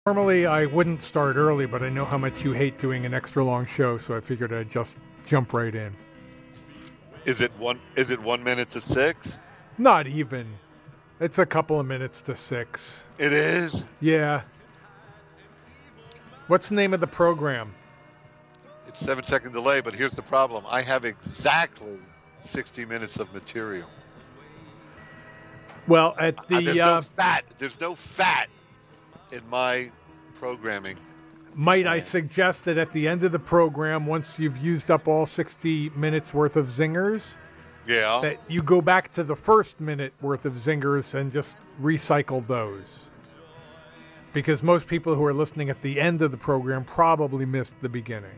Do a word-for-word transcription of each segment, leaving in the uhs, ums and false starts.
Normally, I wouldn't start early, but I know how much you hate doing an extra long show, so I figured I'd just jump right in. Is it one? Is it one minute to six? Not even. It's a couple of minutes to six. It is? Yeah. What's the name of the program? It's seven second delay, but here's the problem. I have exactly sixty minutes of material. Well, at the... Uh, there's uh, no fat. There's no fat in my programming. Might I suggest that at the end of the program, once you've used up all sixty minutes worth of zingers, Yeah. that you go back to the first minute worth of zingers and just recycle those. Because most people who are listening at the end of the program probably missed the beginning.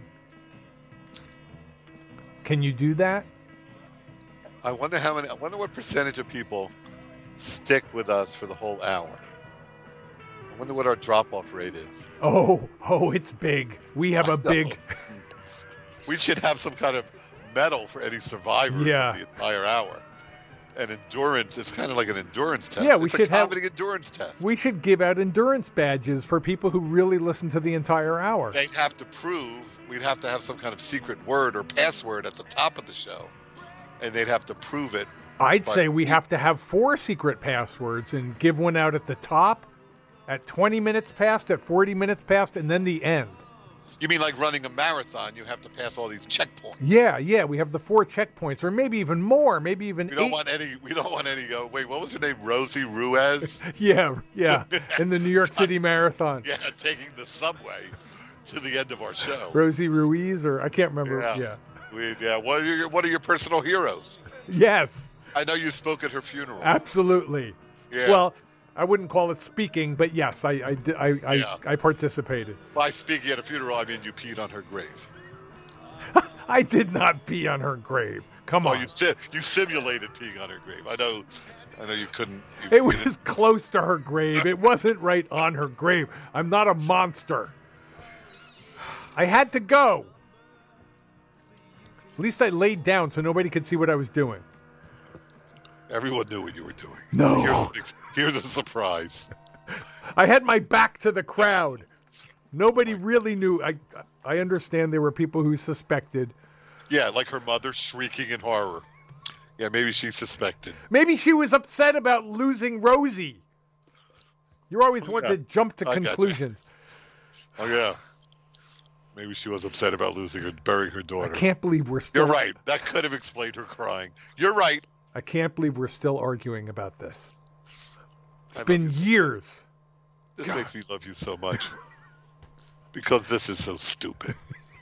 Can you do that? I wonder how many. I wonder what percentage of people stick with us for the whole hour. I wonder what our drop-off rate is. Oh, oh, it's big. We have a big... We should have some kind of medal for any survivors Yeah. of the entire hour. And endurance, it's kind of like an endurance test. Yeah, we it's should a have- comedy endurance test. We should give out endurance badges for people who really listen to the entire hour. They'd have to prove, we'd have to have some kind of secret word or password at the top of the show. And they'd have to prove it. I'd But say we have to have four secret passwords and give one out at the top, at twenty minutes past, at forty minutes past, and then the end. You mean like running a marathon, you have to pass all these checkpoints. Yeah, yeah, we have the four checkpoints, or maybe even more, maybe even We don't eight. want any, we don't want any, uh, wait, what was her name? Rosie Ruiz? Yeah, yeah, in the New York City Marathon. Yeah, taking the subway to the end of our show. Rosie Ruiz, or I can't remember. Yeah. Yeah. We, yeah. What are your What are your personal heroes? Yes, I know you spoke at her funeral. absolutely. Yeah. Well, I wouldn't call it speaking, but yes, I I, di- I, I, Yeah. I participated. By speaking at a funeral, I mean you peed on her grave. I did not pee on her grave. Come Oh, on. you si- you simulated peeing on her grave. I know. I know you couldn't. You, It you was didn't- close to her grave. It wasn't right on her grave. I'm not a monster. I had to go. At least I laid down so nobody could see what I was doing. Everyone knew what you were doing. No. Here's, here's a surprise. I had my back to the crowd. Nobody really knew. I I understand there were people who suspected. Yeah, like her mother shrieking in horror. Yeah, maybe she suspected. Maybe she was upset about losing Rosie. You're always wanting Yeah, to jump to I gotcha. conclusions. Oh yeah. Maybe she was upset about losing her, burying her I daughter. can't believe we're still. You're right. That could have explained her crying. You're right. I can't believe we're still arguing about this. It's I love been you. years. This God. makes me love you so much. Because this is so stupid.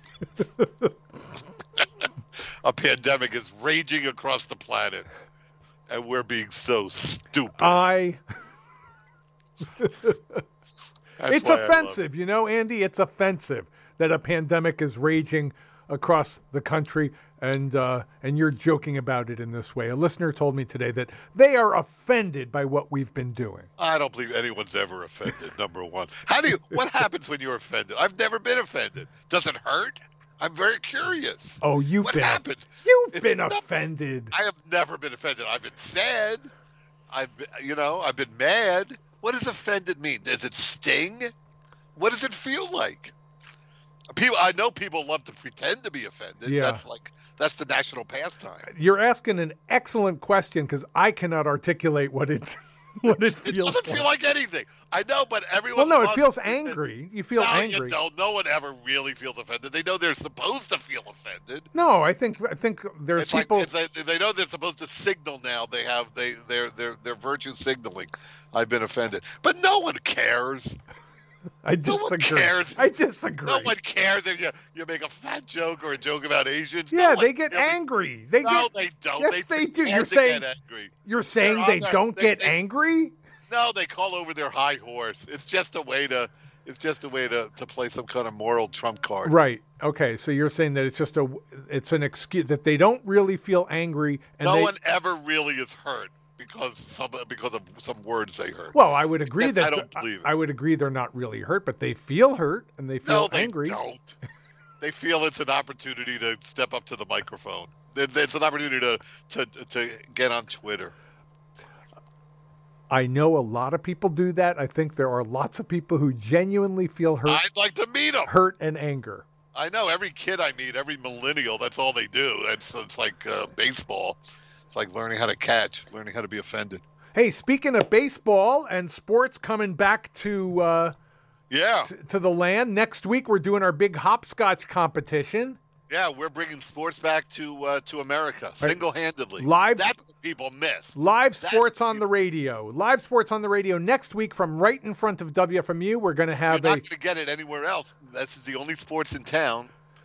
A pandemic is raging across the planet, and we're being so stupid. I. That's It's why I love offensive, you know, Andy. It's offensive that a pandemic is raging across the country, and uh, and you're joking about it in this way. A listener told me today that they are offended by what we've been doing. I don't believe anyone's ever offended, number one. How do you, what happens when you're offended? I've never been offended. Does it hurt? I'm very curious. Oh, you've What been happens? you've It's been not- offended. I have never been offended. I've been sad. I've, been, you know, I've been mad. What does offended mean? Does it sting? What does it feel like? People, I know people love to pretend to be offended. Yeah. That's like, that's the national pastime. You're asking an excellent question because I cannot articulate what it what it It feels doesn't like. feel like anything. I know, but well, everyone. no, it loves feels to- angry. You feel no, angry. You don't. No one ever really feels offended. They know they're supposed to feel offended. No, I think I think there's It's people. like if they, they know they're supposed to signal now. They have they they're they're they're virtue signaling. I've been offended, but no one cares. I No one disagree. cares. I disagree. No one cares if you you make a fat joke or a joke about Asians. yeah, No one they get really- angry. They No, get. they don't. Yes, they do. pretend You're to saying- get angry. You're saying They're they on their- don't they- get they- angry? No, they call over their high horse. It's just a way to. It's just a way to, to play some kind of moral trump card. Right. Okay. So you're saying that it's just a, it's an excuse that they don't really feel angry, and no they. one ever really is hurt because some because of some words they heard. Well, I would agree Yes, that I don't believe it. I would agree they're not really hurt, but they feel hurt and they feel no, they angry. don't. They feel it's an opportunity to step up to the microphone. It- It's an opportunity to to to get on Twitter. I know a lot of people do that. I think there are lots of people who genuinely feel hurt, I'd like to meet them. hurt and anger. I know every kid I meet, every millennial, that's all they do. It's, it's like uh, baseball. It's like learning how to catch, learning how to be offended. Hey, speaking of baseball and sports coming back to uh, Yeah. t- to the land, next week we're doing our big hopscotch competition. Yeah, we're bringing sports back to uh, to America single-handedly. Live- That's what people miss. Live That- sports on the radio. Live sports on the radio next week from right in front of W F M U. We're going to You're have not a going to get it anywhere else. This is the only sports in town.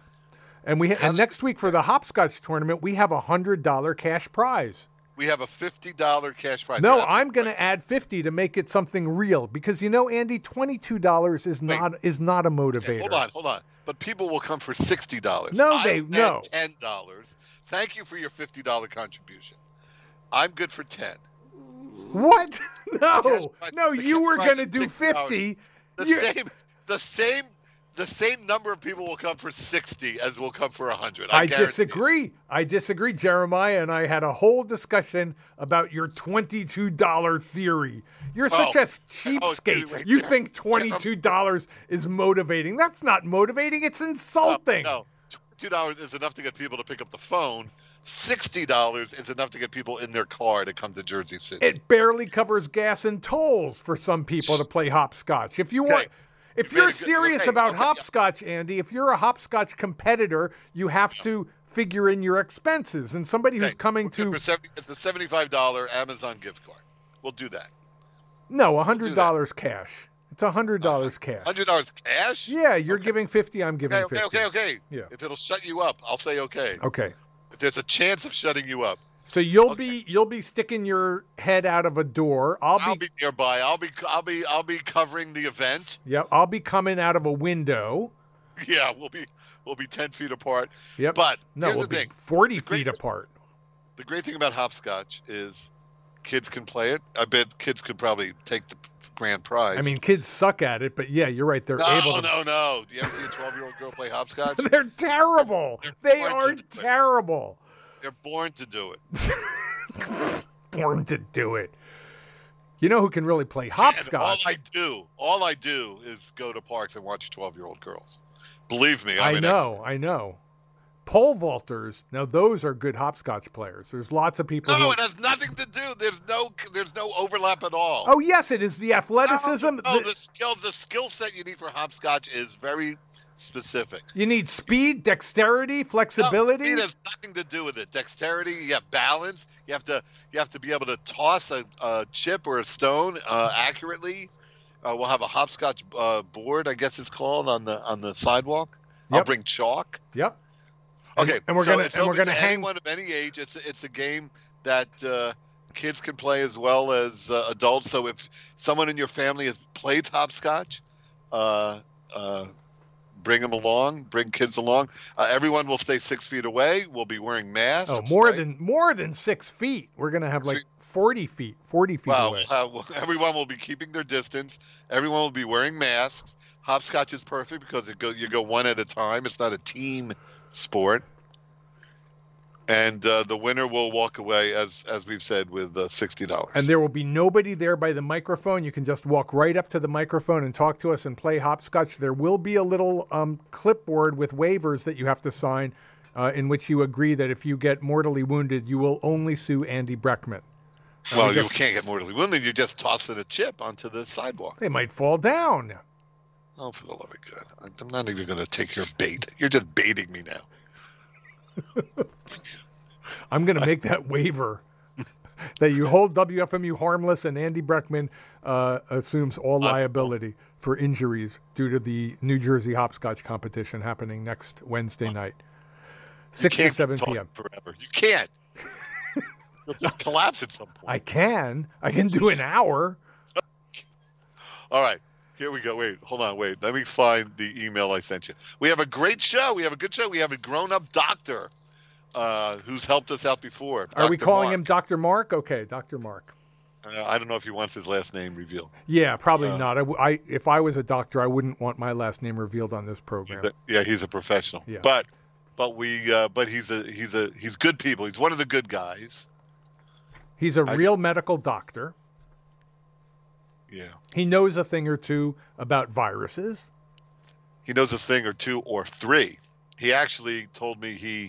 and we ha- and next week for the hopscotch tournament we have a hundred dollar cash prize. We have a fifty dollars cash prize. No, That's I'm going right. to add fifty to make it something real because you know, Andy, twenty-two dollars is Wait. not is not a Okay, motivator. hold on, hold on. But people will come for sixty dollars. No, I they- will no. add ten dollars. Thank you for your fifty dollars contribution. I'm good for ten. What? No, Cash prize- no, the you cash were prize going to is do sixty dollars. fifty. The You- same, the same, the same number of people will come for sixty as will come for a hundred. I guarantee it. disagree. I disagree. Jeremiah and I had a whole discussion about your twenty-two dollar theory. You're such Oh. a cheapskate. wait, You Jer- think twenty-two dollars is motivating. That's not motivating. It's insulting. No, two dollars is enough to get people to pick up the phone. Sixty dollars is enough to get people in their car to come to Jersey City. It barely covers gas and tolls for some people to play hopscotch. If you want, Okay. if You made you're a good- serious okay, about okay. hopscotch, Andy, if you're a hopscotch competitor, you have to figure in your expenses. And somebody who's Okay, coming we're good to for seventy, it's a seventy-five dollars Amazon gift card. We'll do that. no, a hundred dollars cash. It's a hundred dollars cash. Hundred dollars cash. Yeah, you're giving fifty. I'm giving Okay, okay, fifty. okay, okay. Yeah. If it'll shut you up, I'll say okay. Okay. If there's a chance of shutting you up, So you'll Okay. be you'll be sticking your head out of a door. I'll be, I'll be nearby. I'll be, I'll be, I'll be covering the event. yep. I'll be coming out of a window. Yeah, we'll be, we'll be ten feet apart. Yep. But no, here's we'll the be thing: forty The great- feet apart. the great thing about hopscotch is kids can play it. I bet kids could probably take the grand prize. I mean, kids suck at it, but yeah, you're right. They're no, able to. no, no. Do you ever see a twelve-year-old girl play hopscotch? They're terrible. They born are to do it. terrible. They're born to do it. Born to do it. You know who can really play And all hopscotch? I do, all I do is go to parks and watch twelve-year-old girls. Believe me, I'm I an know, I know. Pole vaulters. Now those are good hopscotch players. There's lots of people. expert. who... No, it has nothing to do. There's no, there's no overlap at all. Oh yes, it is the No, athleticism. no, the- the skill, the skill set you need for hopscotch is very specific. You need speed, dexterity, No, flexibility. speed has nothing to do with it. Dexterity, you have balance. You have to, you have to be able to toss a, a chip or a stone uh, accurately. Uh, we'll have a hopscotch uh, board, I guess it's called, on the on the sidewalk. I'll Yep. bring chalk. Yep. And- Okay, and we're so gonna- it's and we're open gonna to hang- anyone of any age. It's it's a game that uh, kids can play as well as uh, adults. So if someone in your family has played hopscotch, uh, uh, bring them along. Bring kids along. Uh, everyone will stay six feet away. We'll be wearing masks. Oh, more right? than more than six feet. We're gonna have like See- forty feet, forty feet Wow. away. Uh, well, everyone will be keeping their distance. Everyone will be wearing masks. Hopscotch is perfect because it go you go one at a time. It's not a team sport. And uh, the winner will walk away, as as we've said, with uh, sixty dollars. And there will be nobody there by the microphone. You can just walk right up to the microphone and talk to us and play hopscotch. There will be a little um, clipboard with waivers that you have to sign, uh, in which you agree that if you get mortally wounded, you will only sue Andy Breckman. Uh, well, we you just- can't get mortally wounded. You just toss it a chip onto the sidewalk. They might fall down. Oh, for the love of God! I'm not even going to take your bait. You're just baiting me now. I'm going to make that waiver that you hold W F M U harmless and Andy Breckman uh, assumes all liability for injuries due to the New Jersey hopscotch competition happening next Wednesday night, You six to can't seven talk p.m. forever. You can't. You'll just collapse at some point. I can. I can do an hour. All right. Here we go. Wait, hold on. Wait. Let me find the email I sent you. We have a great show. We have a good show. We have a grown-up doctor uh, who's helped us out before. Are we Doctor calling Mark. him Doctor Mark? Okay, Doctor Mark. Uh, I don't know if he wants his last name revealed. Yeah, probably Uh, not. I, w- I- if I was a doctor, I wouldn't want my last name revealed on this program. But- yeah, he's a professional. Yeah. But but we uh, but he's a he's a he's good people. He's one of the good guys. He's a I- real medical doctor. Yeah. He knows a thing or two about viruses. He knows a thing or two or three. He actually told me he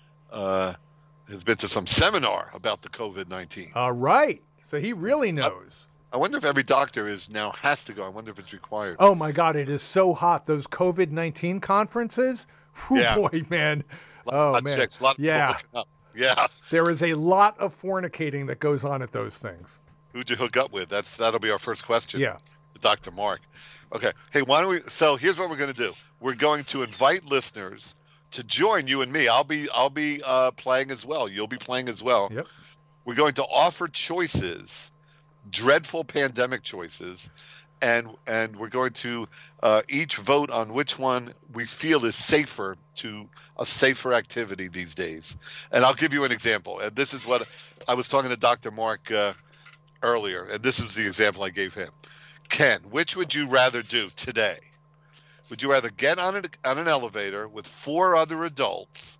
uh, has been to some seminar about the COVID nineteen. All right. So he really knows. I wonder if every doctor is now has to go. I wonder if it's required. Oh, my God. It is so hot. Those COVID nineteen conferences. Whew, Yeah. boy, man. Lots oh, of hot man. chicks, a lot of people Yeah. looking up. Yeah. There is a lot of fornicating that goes on at those things. Who'd you hook up with? That's That'll be our first question. Yeah. To Doctor Mark. Okay. Hey, why don't we? So here's what we're going to do. We're going to invite listeners to join you and me. I'll be I'll be uh, playing as well. You'll be playing as well. Yep. We're going to offer choices, dreadful pandemic choices, and and we're going to uh, each vote on which one we feel is safer to a safer activity these days. And I'll give you an example. And this is what I was talking to Doctor Mark uh, earlier, and this is the example I gave him. Ken, which would you rather do today? Would you rather get on an, on an elevator with four other adults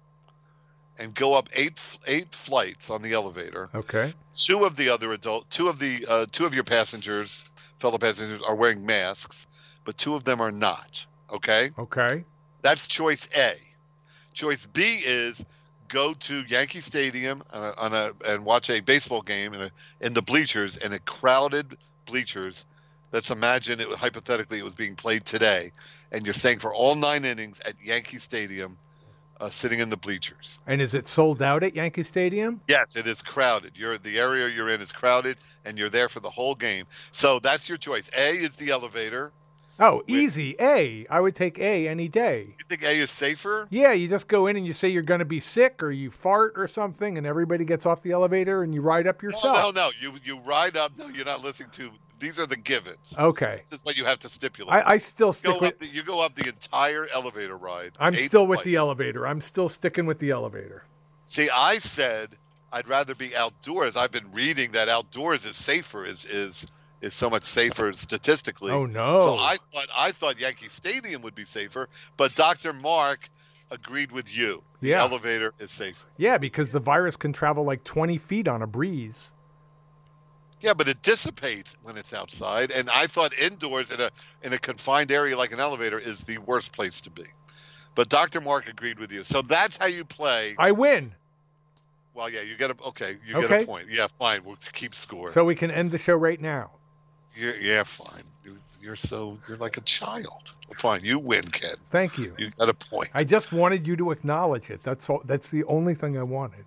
and go up eight eight flights on the elevator? Okay. Two of the other adult, two of the uh, two of your passengers, fellow passengers, are wearing masks, but two of them are not. Okay, Okay. that's choice A. Choice B is go to Yankee Stadium uh, on a and watch a baseball game in a, in the bleachers, in a crowded bleachers. Let's imagine it hypothetically it was being played today, and you're staying for all nine innings at Yankee Stadium, uh, sitting in the bleachers. And is it sold out at Yankee Stadium? Yes, it is crowded. You're the area you're in is crowded, and you're there for the whole game. So that's your choice. A is the elevator. Oh, easy. A. I would take A any day. You think A is safer? Yeah, you just go in and you say you're going to be sick or you fart or something, and everybody gets off the elevator and you ride up yourself. No, no, no. You you ride up. No, you're not listening to. These are the givens. Okay. This is what you have to stipulate. I, I still you, stick go with. up the, you go up the entire elevator ride. I'm eight still with flights. the elevator. I'm still sticking with the elevator. See, I said I'd rather be outdoors. I've been reading that outdoors is safer. Is is is so much safer statistically. Oh no! So I thought I thought Yankee Stadium would be safer, but Doctor Mark agreed with you. The Yeah. elevator is safer. Yeah, because the virus can travel like twenty feet on a breeze. Yeah, but it dissipates when it's outside, and I thought indoors in a in a confined area like an elevator is the worst place to be. But Doctor Mark agreed with you, so that's how you play. I win. Well, yeah, you get a okay, you Okay. get a point. Yeah, fine, we'll keep score. So we can end the show right now. Yeah, yeah, fine. You, you're so you're like a child. Well, fine, you win, Ken. Thank you. You got a point. I just wanted you to acknowledge it. That's all. That's the only thing I wanted.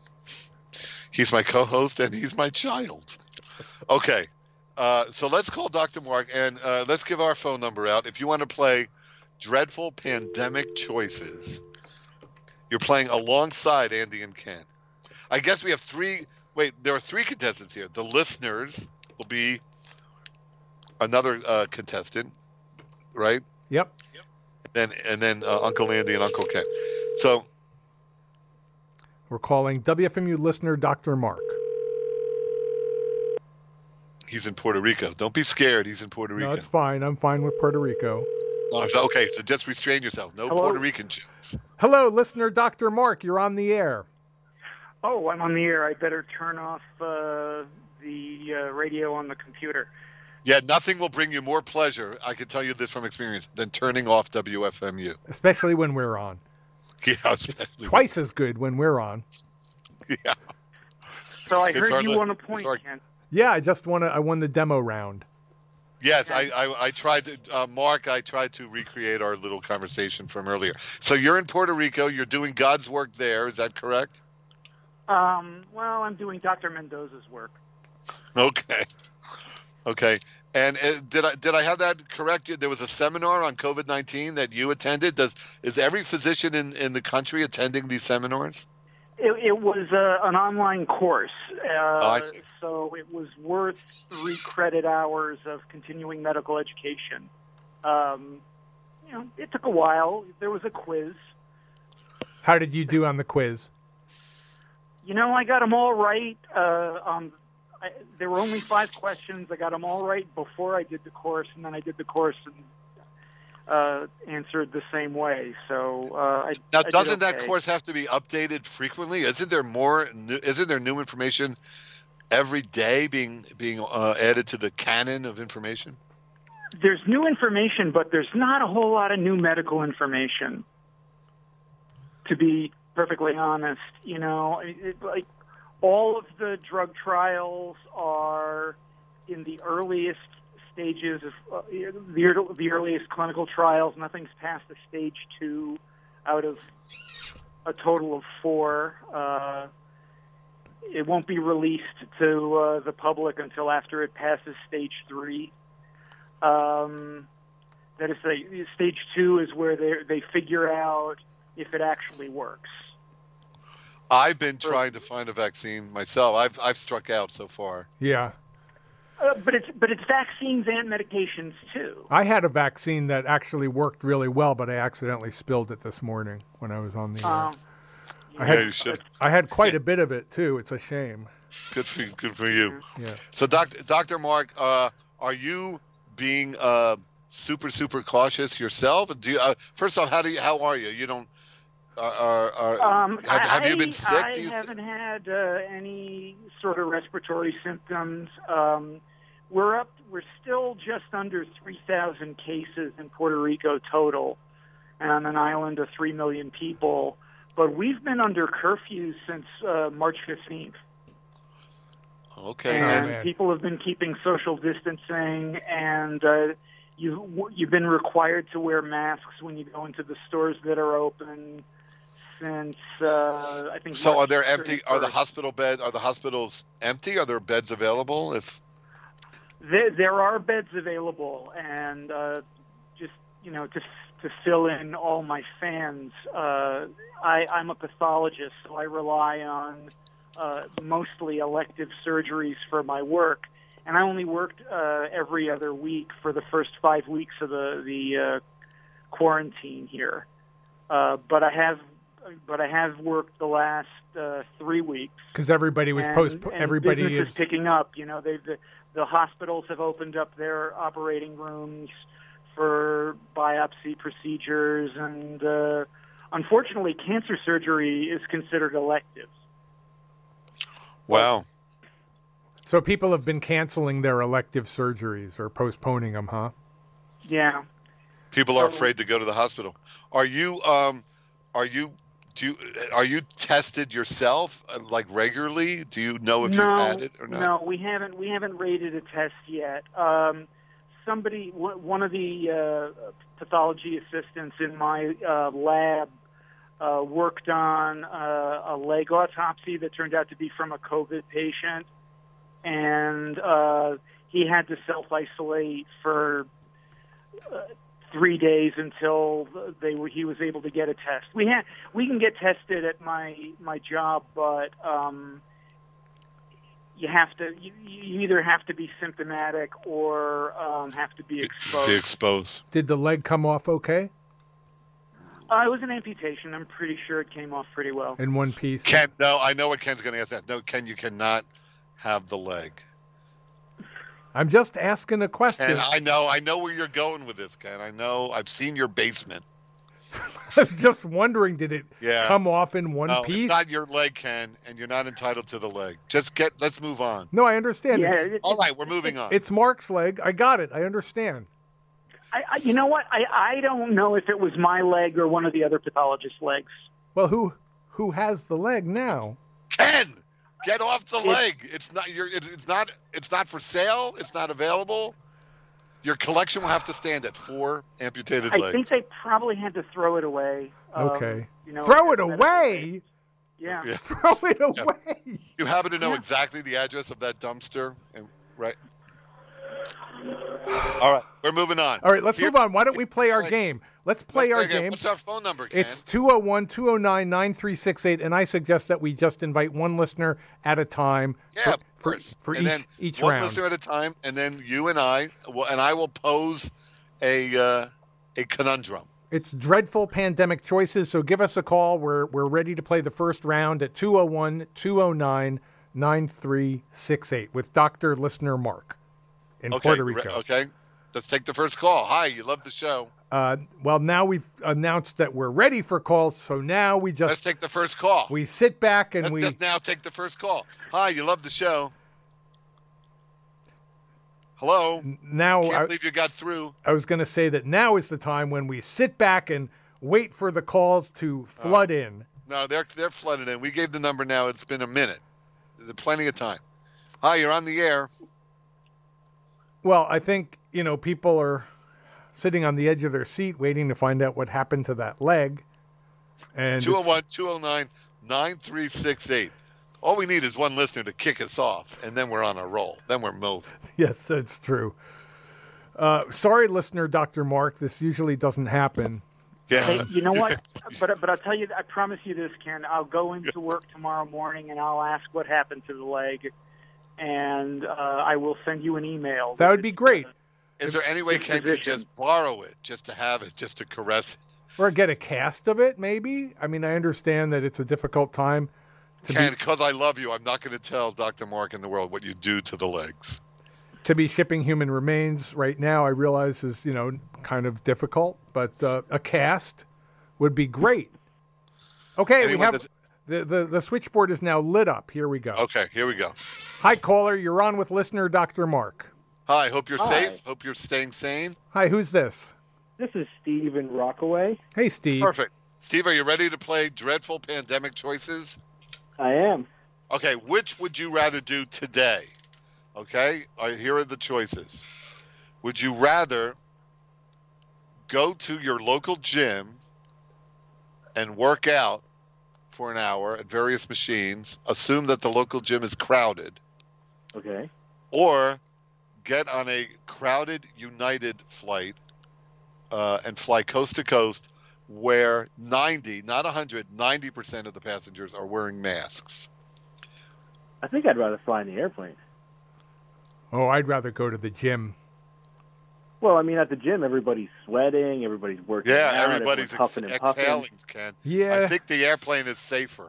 He's my co-host and he's my child. Okay, uh, so let's call Doctor Mark and uh, let's give our phone number out. If you want to play Dreadful Pandemic Choices, you're playing alongside Andy and Ken. I guess we have three. Wait, there are three contestants here. The listeners will be another uh, contestant, right? Yep. Then and then uh, Uncle Andy and Uncle Ken. So We're calling W F M U listener Doctor Mark. he's in Puerto Rico. Don't be scared. He's in Puerto Rico. No, it's fine. I'm fine with Puerto Rico. Oh, so- okay, so just restrain yourself. No Hello? Puerto Rican jokes. Hello, listener Doctor Mark. You're on the air. Oh, I'm on the air. I better turn off uh, the uh, radio on the computer. Yeah, nothing will bring you more pleasure, I can tell you this from experience, than turning off W F M U. Especially when we're on. Yeah, It's especially. twice as good when we're on. Yeah. So I It's heard hardly- you won a it's point, hard- Ken. Yeah, I just want to. I won the demo round. Yes, I, I, I tried to, uh, Mark, I tried to recreate our little conversation from earlier. So you're in Puerto Rico. You're doing God's work there. Is that correct? Um, well, I'm doing Doctor Mendoza's work. Okay. Okay. And uh, did I did I have that correct? There was a seminar on COVID nineteen that you attended. Does is every physician in, in the country attending these seminars? It, it was uh, an online course, uh, Oh, I see. so it was worth three credit hours of continuing medical education. Um, you know, it took a while. There was a quiz. How did you do on the quiz? You know, I got them all right. Uh, um, I, there were only five questions. I got them all right before I did the course, and then I did the course and uh, answered the same way. So uh, I Now, I did doesn't that okay. course have to be updated frequently? Isn't there more? New, isn't there new information every day being being uh, added to the canon of information? There's new information, but there's not a whole lot of new medical information. To be perfectly honest, you know, it, it, like all of the drug trials are in the earliest stages of uh, the, the earliest clinical trials. Nothing's past the stage two out of a total of four. Uh, it won't be released to uh, the public until after it passes stage three. Um, that is, say, stage two is where they they figure out if it actually works. I've been trying to find a vaccine myself. I've I've struck out so far. Yeah. Uh, but it's but it's vaccines and medications too. I had a vaccine that actually worked really well, but I accidentally spilled it this morning when I was on the air. Um, I Yeah, had you should. I had quite a bit of it too. It's a shame. Good for good for you. Yeah. So, Doctor Doctor Mark, uh, are you being uh, super super cautious yourself? Do you, uh, first off, how do you how are you? You don't. Are, are, are, Um, have, have I, you been sick? I do you haven't had uh, any sort of respiratory symptoms. Um, we're up. We're still just under three thousand cases in Puerto Rico total, and on an island of three million people. But we've been under curfew since uh, March fifteenth. Okay. And man. people have been keeping social distancing, and uh, you you've been required to wear masks when you go into the stores that are open. Since uh, I think. So, March are there empty? Are the thirty-first. hospital beds? Are the hospitals empty? Are there beds available? If There, there are beds available, and uh, just you know, to to fill in all my fans, uh, I, I'm a pathologist, so I rely on uh, mostly elective surgeries for my work, and I only worked uh, every other week for the first five weeks of the the uh, quarantine here. Uh, but I have, but I have worked the last uh, three weeks. Because everybody was and, post. and Everybody business is. is picking up. You know, they the, the hospitals have opened up their operating rooms for biopsy procedures, and uh, unfortunately, cancer surgery is considered elective. wow, So people have been canceling their elective surgeries or postponing them, huh? Yeah. people are So- afraid to go to the hospital. Are you? Um, are you? Do you, are you tested yourself uh, like regularly? Do you know if no, you've had it or not? No, we haven't. We haven't rated a test yet. Um, somebody, w- one of the uh, pathology assistants in my uh, lab, uh, worked on uh, a leg autopsy that turned out to be from a COVID patient, and uh, he had to self-isolate for uh, three days until they were, he was able to get a test. We ha- we can get tested at my my job, but um, you have to you, you either have to be symptomatic or um, have to be exposed. Be exposed. Did the leg come off okay Uh, it was an amputation. I'm pretty sure it came off pretty well. in one piece? Ken, no, I know what Ken's going to ask that. No, Ken, you cannot have the leg. I'm just asking a question. And I know, I know where you're going with this, Ken. I know. I've seen your basement. I was just wondering, did it Yeah. come off in one No, piece? it's not your leg, Ken, and you're not entitled to the leg. Just get. Let's move on. No, I understand. Yeah, It's, it- All right, we're moving on. it's Mark's leg. I got it. I understand. I, I, you know what? I, I don't know if it was my leg or one of the other pathologist's legs. Well, who who has the leg now? Ken, get off the It- leg. It's not. You're. It, it's not. It's not for sale. It's not available. Your collection will have to stand at four amputated I legs. think they probably had to throw it away. Um, Okay. you know, Throw it medical away? waste. Yeah. Yeah. Throw it away. You happen to know Yeah. exactly the address of that dumpster, and, right? All right, we're moving on. All right, let's Here- move on. Why don't we play our Like- game? Let's play our Let's play a game. What's our phone number, Ken? It's two oh one, two oh nine, nine three six eight, and I suggest that we just invite one listener at a time yeah, for, of for, course. for and each, then each one round. listener at a time, and then you and I, will, and I will pose a uh, a conundrum. It's dreadful pandemic choices, so give us a call. We're we're ready to play the first round at two oh one, two oh nine, nine three six eight with Doctor Listener Mark in Okay, Puerto re- Rico. okay. Let's take the first call. Hi, you love the show. Uh, well, now we've announced that we're ready for calls, so now we Let's just take the first call. we sit back and Let's we just now take the first call. Hi, you love the show. Hello. Now, Can't I, believe you got through. I was going to say that now is the time when we sit back and wait for the calls to flood Oh. in. No, they're they're flooded in. We gave the number now. It's been a minute. There's plenty of time. Hi, you're on the air. Well, I think, you know, people are sitting on the edge of their seat waiting to find out what happened to that leg. And two oh it's- one, two oh nine, nine three six eight. All we need is one listener to kick us off, and then we're on a roll. Then we're moving. Yes, that's true. Uh, sorry, listener, Doctor Mark. This usually doesn't happen. Yeah. Hey, you know what? But but I'll tell you, I promise you this, Ken. I'll go into work tomorrow morning and I'll ask what happened to the leg, and uh, I will send you an email. That would be great. Is there any way Ken could Disposition. just borrow it, just to have it, just to caress it? Or get a cast of it, maybe. I mean, I understand that it's a difficult time to Ken, be because I love you, I'm not going to tell Doctor Mark in the world what you do to the legs. to be shipping human remains right now. I realize is you know kind of difficult, but uh, a cast would be great. Okay, we Anyone have that's- the, the the switchboard is now lit up. Here we go. Okay, here we go. Hi, caller. You're on with listener Doctor Mark. Hi, hope you're Hi. safe. Hope you're staying sane. Hi, who's this? This is Steve in Rockaway. Hey, Steve. Perfect. Steve, are you ready to play Dreadful Pandemic Choices? I am. Okay, which would you rather do today? Okay, all right, here are the choices. Would you rather go to your local gym and work out for an hour at various machines, assume that the local gym is crowded, Okay. or get on a crowded United flight uh, and fly coast to coast where ninety, not one hundred, ninety percent of the passengers are wearing masks? I think I'd rather fly in the airplane. Oh, I'd rather go to the gym. Well, I mean, at the gym, everybody's sweating, everybody's working Yeah, out, everybody's everyone's huffing ex- and puffing. exhaling, Ken. Yeah, I think the airplane is safer.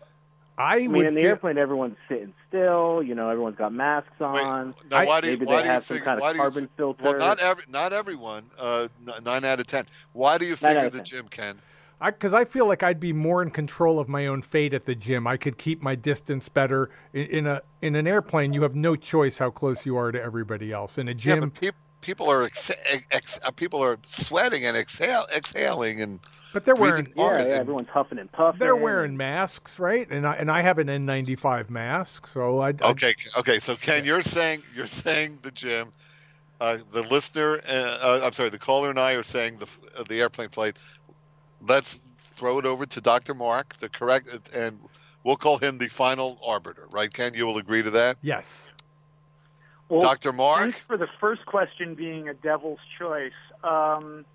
I, I mean, would in the feel- airplane, everyone's sitting still. You know, everyone's got masks on. Now, I- why do you, Maybe why they do you have some figure, kind why of do you, carbon filter. well, not every, not everyone. Uh, n- nine out of ten. Why do you Nine figure out of the ten. gym, Ken? Because I, feel like I'd be more in control of my own fate at the gym. I could keep my distance better. In, in a in an airplane, you have no choice how close you are to everybody else. In a Yeah, gym, but peop people are ex- ex- uh, people are sweating and exhale, exhaling and but they're breathing wearing Yeah, hard. yeah, and- everyone's huffing and puffing. they're wearing masks, right? And I and I have an N ninety-five mask, so I Okay, okay. So Ken, you're saying you're saying the gym. Uh, the listener, uh, uh, I'm sorry, the caller and I are saying the uh, the airplane flight. Let's throw it over to Doctor Mark, the correct, and we'll call him the final arbiter, right? Ken, you will agree to that, yes. Well, Doctor Mark. thanks for the first question being a devil's choice. Um,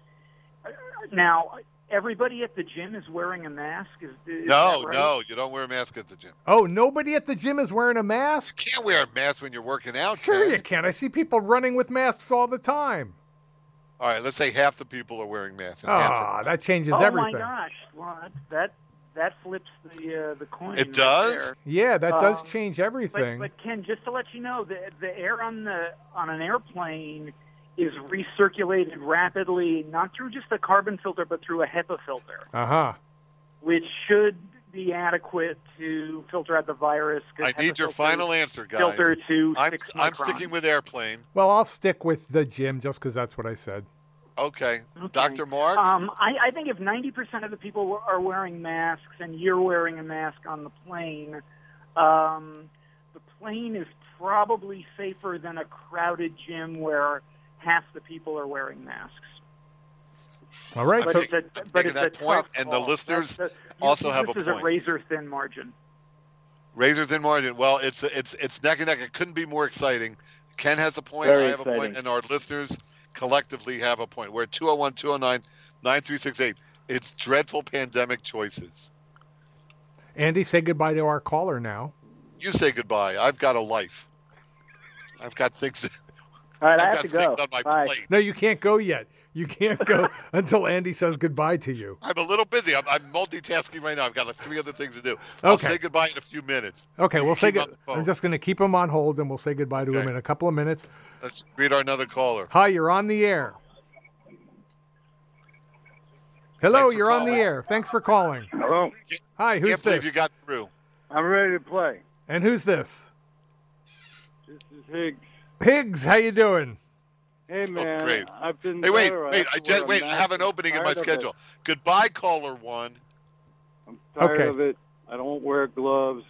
now, everybody at the gym is wearing a mask. Is, is No, that right? no, you don't wear a mask at the gym. Oh, nobody at the gym is wearing a mask? You can't wear a mask when you're working out. Sure Ken. you can. I see people running with masks all the time. All right, let's say half the people are wearing masks. And half Ah, are... that changes Oh everything. my gosh! Well, that that, that flips the uh, the coin. It right does? there. Yeah, that does Um, change But, everything. but Ken, just to let you know, the the air on the on an airplane is recirculated rapidly, not through just a carbon filter, but through a HEPA filter, Uh-huh. which should be adequate to filter out the virus. 'cause I need HEPA your filters final answer, guys. Filter to I'm, six I'm microns. sticking with airplane. Well, I'll stick with the gym just because that's what I said. Okay. Okay. Doctor Mark? Um, I, I think if ninety percent of the people are wearing masks and you're wearing a mask on the plane, um, the plane is probably safer than a crowded gym where half the people are wearing masks. All right. But So, it's a, I'm but taking it's that a point, tough and the call. listeners That's the- also you- have this a is point. a razor-thin margin. Razors in margin. Well, it's it's it's neck and neck. It couldn't be more exciting. Ken has a point. Very I have a point, exciting. and our listeners collectively have a point. We're at two oh one, two oh nine, nine three six eight. It's dreadful pandemic choices. Andy, say goodbye to our caller now. You say goodbye. I've got a life. I've got things. To, All right, I I've have got to go. things on my Bye. plate. No, you can't go yet. You can't go until Andy says goodbye to you. I'm a little busy. I'm, I'm multitasking right now. I've got like three other things to do. I'll Okay. say goodbye in a few minutes. Okay, You we'll can say keep good. on the phone. I'm just going to keep him on hold, and we'll say goodbye to him Okay. in a couple of minutes. Let's read our another caller. Hi, you're on the air. Hello, Thanks for you're on the calling. air. Thanks for calling. Hello. Hi, who's Can't believe this? you got through. I'm ready to play. And who's this? This is Higgs. Higgs, how you doing? Hey man, great. I've been. Hey, wait, better. wait, have I to just, wear a wait, I mask. have an opening in my I'm tired of schedule. it. Goodbye, caller one. I'm tired Okay. of it. I don't wear gloves.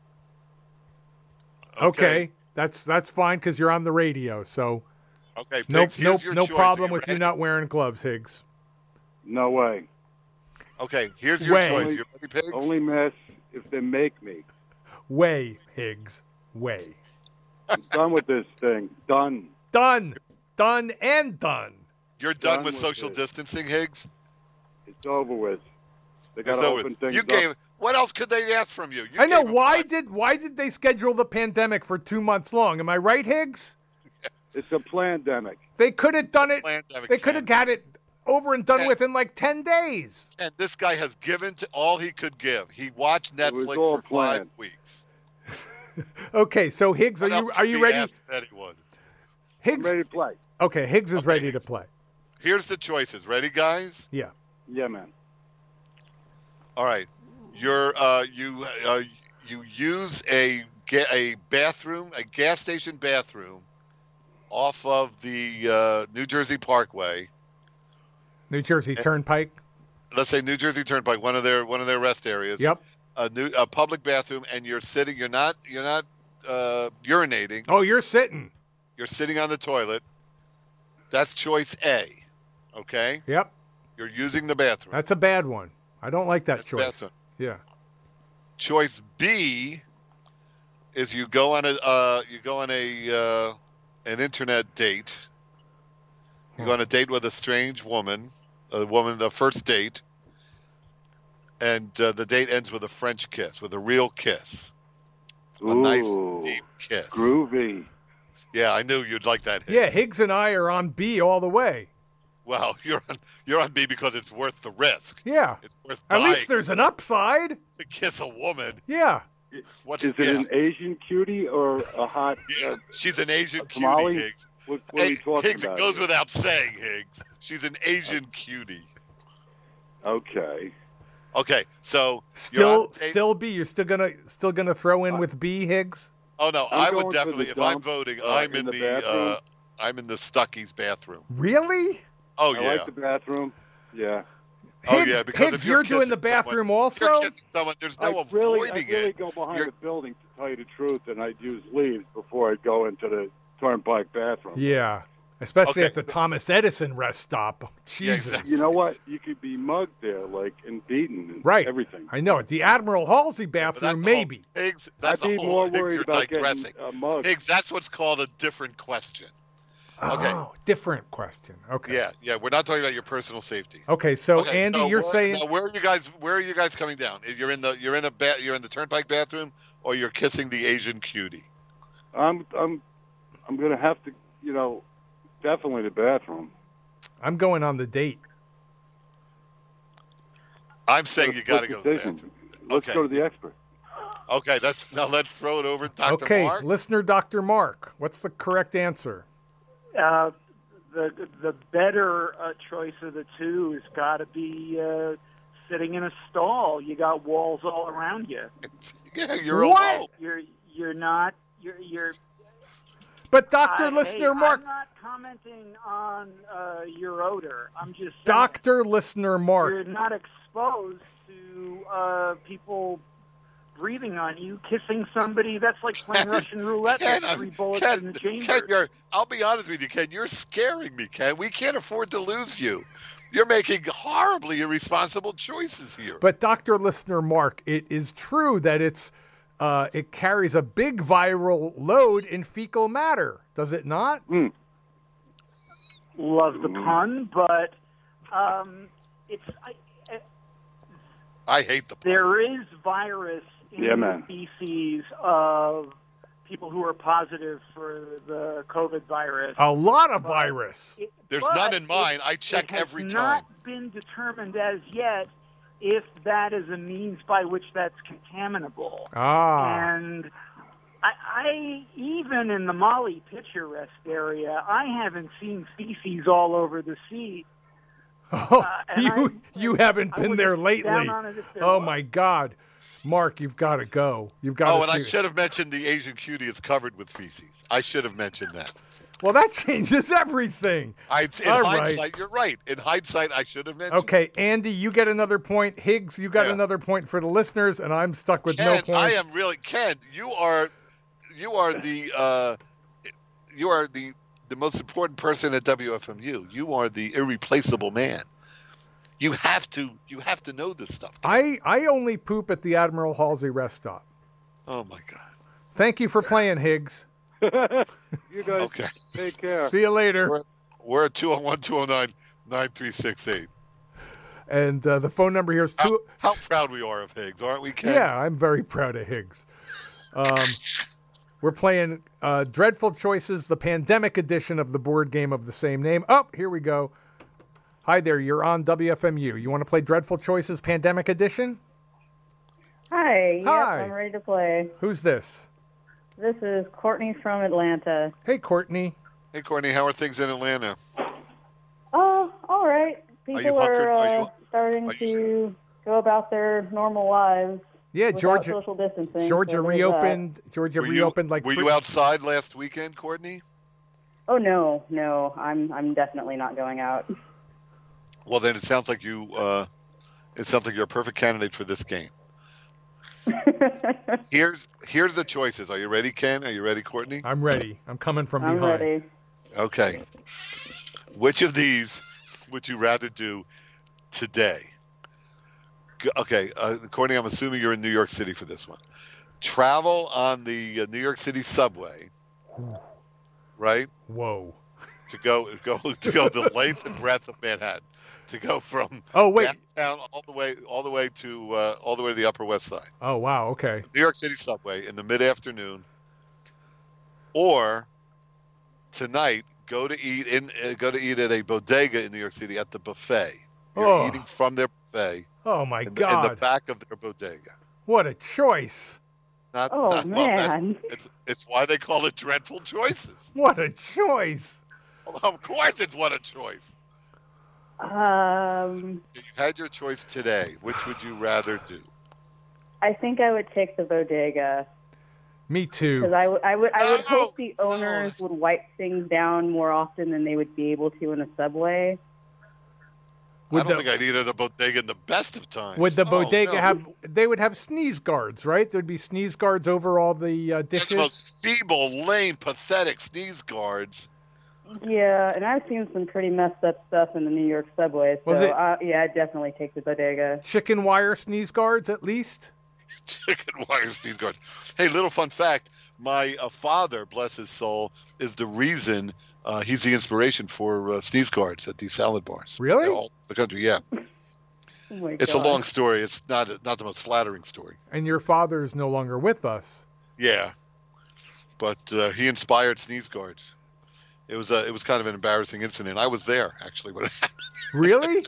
Okay, that's that's fine because you're on the radio, so Okay, no Pigs, no here's your no choice. problem Are you with you ready? not wearing gloves, Higgs. No way. Okay, here's your Way. choice. You ready, Pigs? Only mess if they make me. Way, Higgs, way. I'm done with this thing. Done. Done, done, and done. You're done, Done with with social it. distancing, Higgs? It's over with. They got It's to over. open things You up. gave. What else could they ask from you? You I know gave 'em why what? did why did they schedule the pandemic for two months long? Am I right, Higgs? It's a pandemic. They could have done it. Pandemic They could have can. got it over and done And- with in like ten days. And this guy has given to all he could give. He watched It was Netflix all for planned. five weeks. Okay, so Higgs, are What else you could are you he ready? ask anyone? I'm Higgs. ready to play. Okay, Higgs is Okay, ready to Higgs. play. Here's the choices. Ready, guys? Yeah. Yeah, man. All right. You're uh, you uh, you use a ga- a bathroom, a gas station bathroom, off of the uh, New Jersey Parkway. New Jersey Turnpike. Let's say New Jersey Turnpike, one of their one of their rest areas. Yep. A new a public bathroom, and you're sitting. You're not you're not uh, urinating. Oh, you're sitting. You're sitting on the toilet. That's choice A. Okay. Yep. You're using the bathroom. That's a bad one. I don't like that That's choice. bathroom. Yeah. Choice B is you go on a uh, you go on a uh, an internet date. You go on a date with a strange woman, a woman, the first date, and uh, the date ends with a French kiss, with a real kiss, a Ooh, nice deep kiss. groovy. Yeah, I knew you'd like that. Higgs. Yeah, Higgs and I are on B all the way. Well, you're on you're on B because it's worth the risk. Yeah. It's worth At dying least there's an upside. to kiss a woman. Yeah. What Is it yeah. an Asian cutie or a hot? Yeah, Uh, she's an Asian a cutie, tamale? Higgs. what what are we Hey, talking Higgs, about? it goes here? without saying, Higgs. She's an Asian cutie. Okay. Okay, so Still you're on date- still B. You're still gonna still gonna throw in with B, Higgs? Oh no, I'm I going would for the definitely. If I'm dump, voting, uh, I'm in in the the. bathroom. uh, I'm in the Stuckey's bathroom. Really? Oh I yeah. like the bathroom. Yeah. Oh, Higgs, yeah, because Higgs, if you're you're doing the kissing someone- bathroom If also? you're kissing someone, there's no I really, I avoiding really it. go behind You're- the building to tell you the truth, and I'd use leaves before I'd go into the turnpike bathroom. Yeah. Especially Okay. at the Thomas Edison rest stop. Jesus. exactly. You know what? You could be mugged there, like, and beaten and Right. everything. I know. At the Admiral Halsey But that's bathroom, the whole- maybe. Higgs, I'd that's be the whole. more Higgs, worried you're about digressing. getting uh, mugged. Higgs, that's what's called a different question. Okay. Oh, different question. Okay. Yeah, yeah. We're not talking about your personal safety. Okay, so Okay, Andy, so you're where, saying now where are you guys? Where are you guys coming down? If You're in the you're in a ba- you're in the turnpike bathroom, or you're kissing the Asian cutie. I'm, I'm, I'm gonna have to, you know, definitely the bathroom. I'm going on the date. I'm saying you got to Split go to the decision. bathroom. Let's Okay. go to the expert. Okay, that's now let's throw it over to Doctor Okay, Mark. listener Doctor Mark, what's the correct answer? Uh, the the better uh, choice of the two has got to be uh, sitting in a stall. You got walls all around you. Yeah, you're What? alone. You're you're not you're you're. But Doctor I- Listener hey, Mark, I'm not commenting on uh, your odor. I'm just saying Doctor Listener You're Mark. not exposed to uh, people breathing on you, kissing somebody. That's like playing Russian roulette Ken, with I'm- three bullets Ken, in the chamber. Ken, you're, I'll be honest with you, Ken. You're scaring me, Ken. We can't afford to lose you. You're making horribly irresponsible choices here. But Doctor Listener Mark, it is true that it's uh, it carries a big viral load in fecal matter, does it not? Love the pun, but um, it's I, I, I hate the. there is virus in Yeah, man. the feces of people who are positive for the COVID virus. A lot of But virus. it- There's but none in it- mine. I check it has every time. not been determined as yet if that is a means by which that's contaminable. Ah. And I, I, even in the Molly Pitcher Rest area, I haven't seen feces all over the seat. Oh, Uh, and you I- you haven't I been would there look lately. down on it if there Oh was. my God. Mark, you've got to go. You've got. Oh, to and I see- should have mentioned the Asian cutie is covered with feces. I should have mentioned that. Well, that changes everything. I, in All hindsight, right. you're right. In hindsight, I should have mentioned. Okay, Andy, you get another point. Higgs, you got Yeah. another point for the listeners, and I'm stuck with Ken, no points. I am really Ken. You are, you are the, uh, you are the the most important person at W F M U. You are the irreplaceable man. You have to, you have to know this stuff. I, I only poop at the Admiral Halsey rest stop. Oh my God. Thank you for playing, Higgs. You guys Okay. take care. See you later. We're, we're at two oh one, two oh nine, nine three six eight. And uh, the phone number here is How, two. how proud we are of Higgs, aren't we, Ken? Yeah, I'm very proud of Higgs. Um, we're playing uh, Dreadful Choices, the pandemic edition of the board game of the same name. Oh, here we go. Hi there, you're on W F M U. You want to play Dreadful Choices Pandemic Edition? Hi. Yep, Hi. I'm ready to play. Who's this? This is Courtney from Atlanta. Hey, Courtney. Hey, Courtney, how are things in Atlanta? Oh, all right. People you are, hunkered- uh, are you- starting are to go about their normal lives Yeah, without Georgia. social distancing. Georgia so there's reopened. Georgia Were you, reopened like. were three- you outside last weekend, Courtney? that. Oh no, no, I'm I'm definitely not going out. Well, then it sounds like you. Uh, it sounds like you're a perfect candidate for this game. Here's here's the choices. Are you ready, Ken? Are you ready, Courtney? I'm ready. I'm coming from I'm behind. ready. Okay. Which of these would you rather do today? G- Okay, uh, Courtney, I'm assuming you're in New York City for this one. Travel on the uh, New York City subway, right? Whoa. To go go to go the length and breadth of Manhattan, to go from Oh wait. downtown all the way all the way to uh, all the way to the Upper West Side. Oh wow. Okay. New York City subway in the mid afternoon, or tonight go to eat in uh, go to eat at a bodega in New York City at the buffet. You're Oh. eating from their buffet Oh my in the, in God. the back of their bodega. What a choice. Not, Oh not- well, that's- man. it's it's why they call it dreadful choices. What a choice. Well, of course, it's what a choice. Um, You had your choice today. Which would you rather do? I think I would take the bodega Me too. because I would I would I would No, hope the owners would wipe things down more often than they would be able to in a subway. Would I don't the- think I'd eat at a bodega in the best of times. Would the Oh, bodega no. have? They would have sneeze guards, right? There'd be sneeze guards over all the uh, Just the dishes. most feeble, lame, pathetic sneeze guards? Yeah, and I've seen some pretty messed up stuff in the New York subway. So Was it- uh, yeah, I'd definitely take the bodega. Chicken wire sneeze guards, at least. Chicken wire sneeze guards. Hey, little fun fact: my uh, father, bless his soul, is the reason. Uh, he's the inspiration for uh, sneeze guards at these salad bars. Really? All over the country, yeah. Oh my It's God. a long story. It's not not the most flattering story. And your father is no longer with us. Yeah, but uh, he inspired sneeze guards. It was a, it was kind of an embarrassing incident. I was there actually when it happened. Really?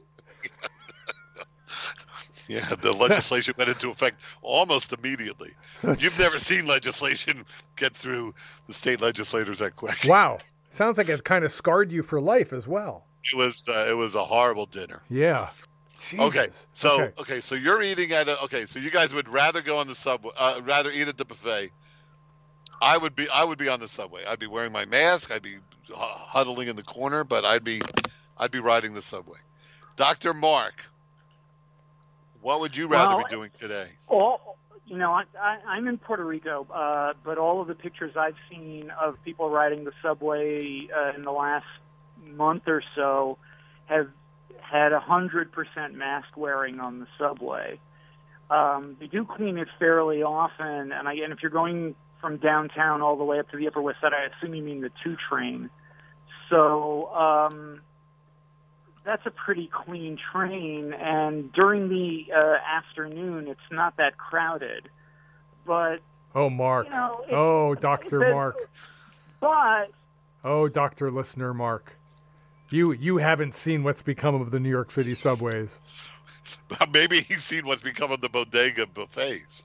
Yeah, the legislation went into effect almost immediately. So it's- You've never seen legislation get through the state legislators that quick. Wow. Sounds like it kind of scarred you for life as well. It was uh, it was a horrible dinner. Yeah. Okay, Jesus. so Okay. okay. so you're eating at a okay, so you guys would rather go on the subway, uh, rather eat at the buffet. I would be I would be on the subway. I'd be wearing my mask. I'd be uh, huddling in the corner, but I'd be I'd be riding the subway. Doctor Mark, what would you rather Well, be doing today? All, you know, I, I, I'm in Puerto Rico, uh, but all of the pictures I've seen of people riding the subway uh, in the last month or so have had a hundred percent mask wearing on the subway. Um, they do clean it fairly often, and I, and if you're going from downtown all the way up to the Upper West Side, I assume you mean the two train. So um, that's a pretty clean train, and during the uh, afternoon, it's not that crowded. But Oh, Mark. you know, it- Oh, Doctor but- Mark. But Oh, Doctor Listener Mark. You you haven't seen what's become of the New York City subways. Maybe he's seen what's become of the bodega buffets.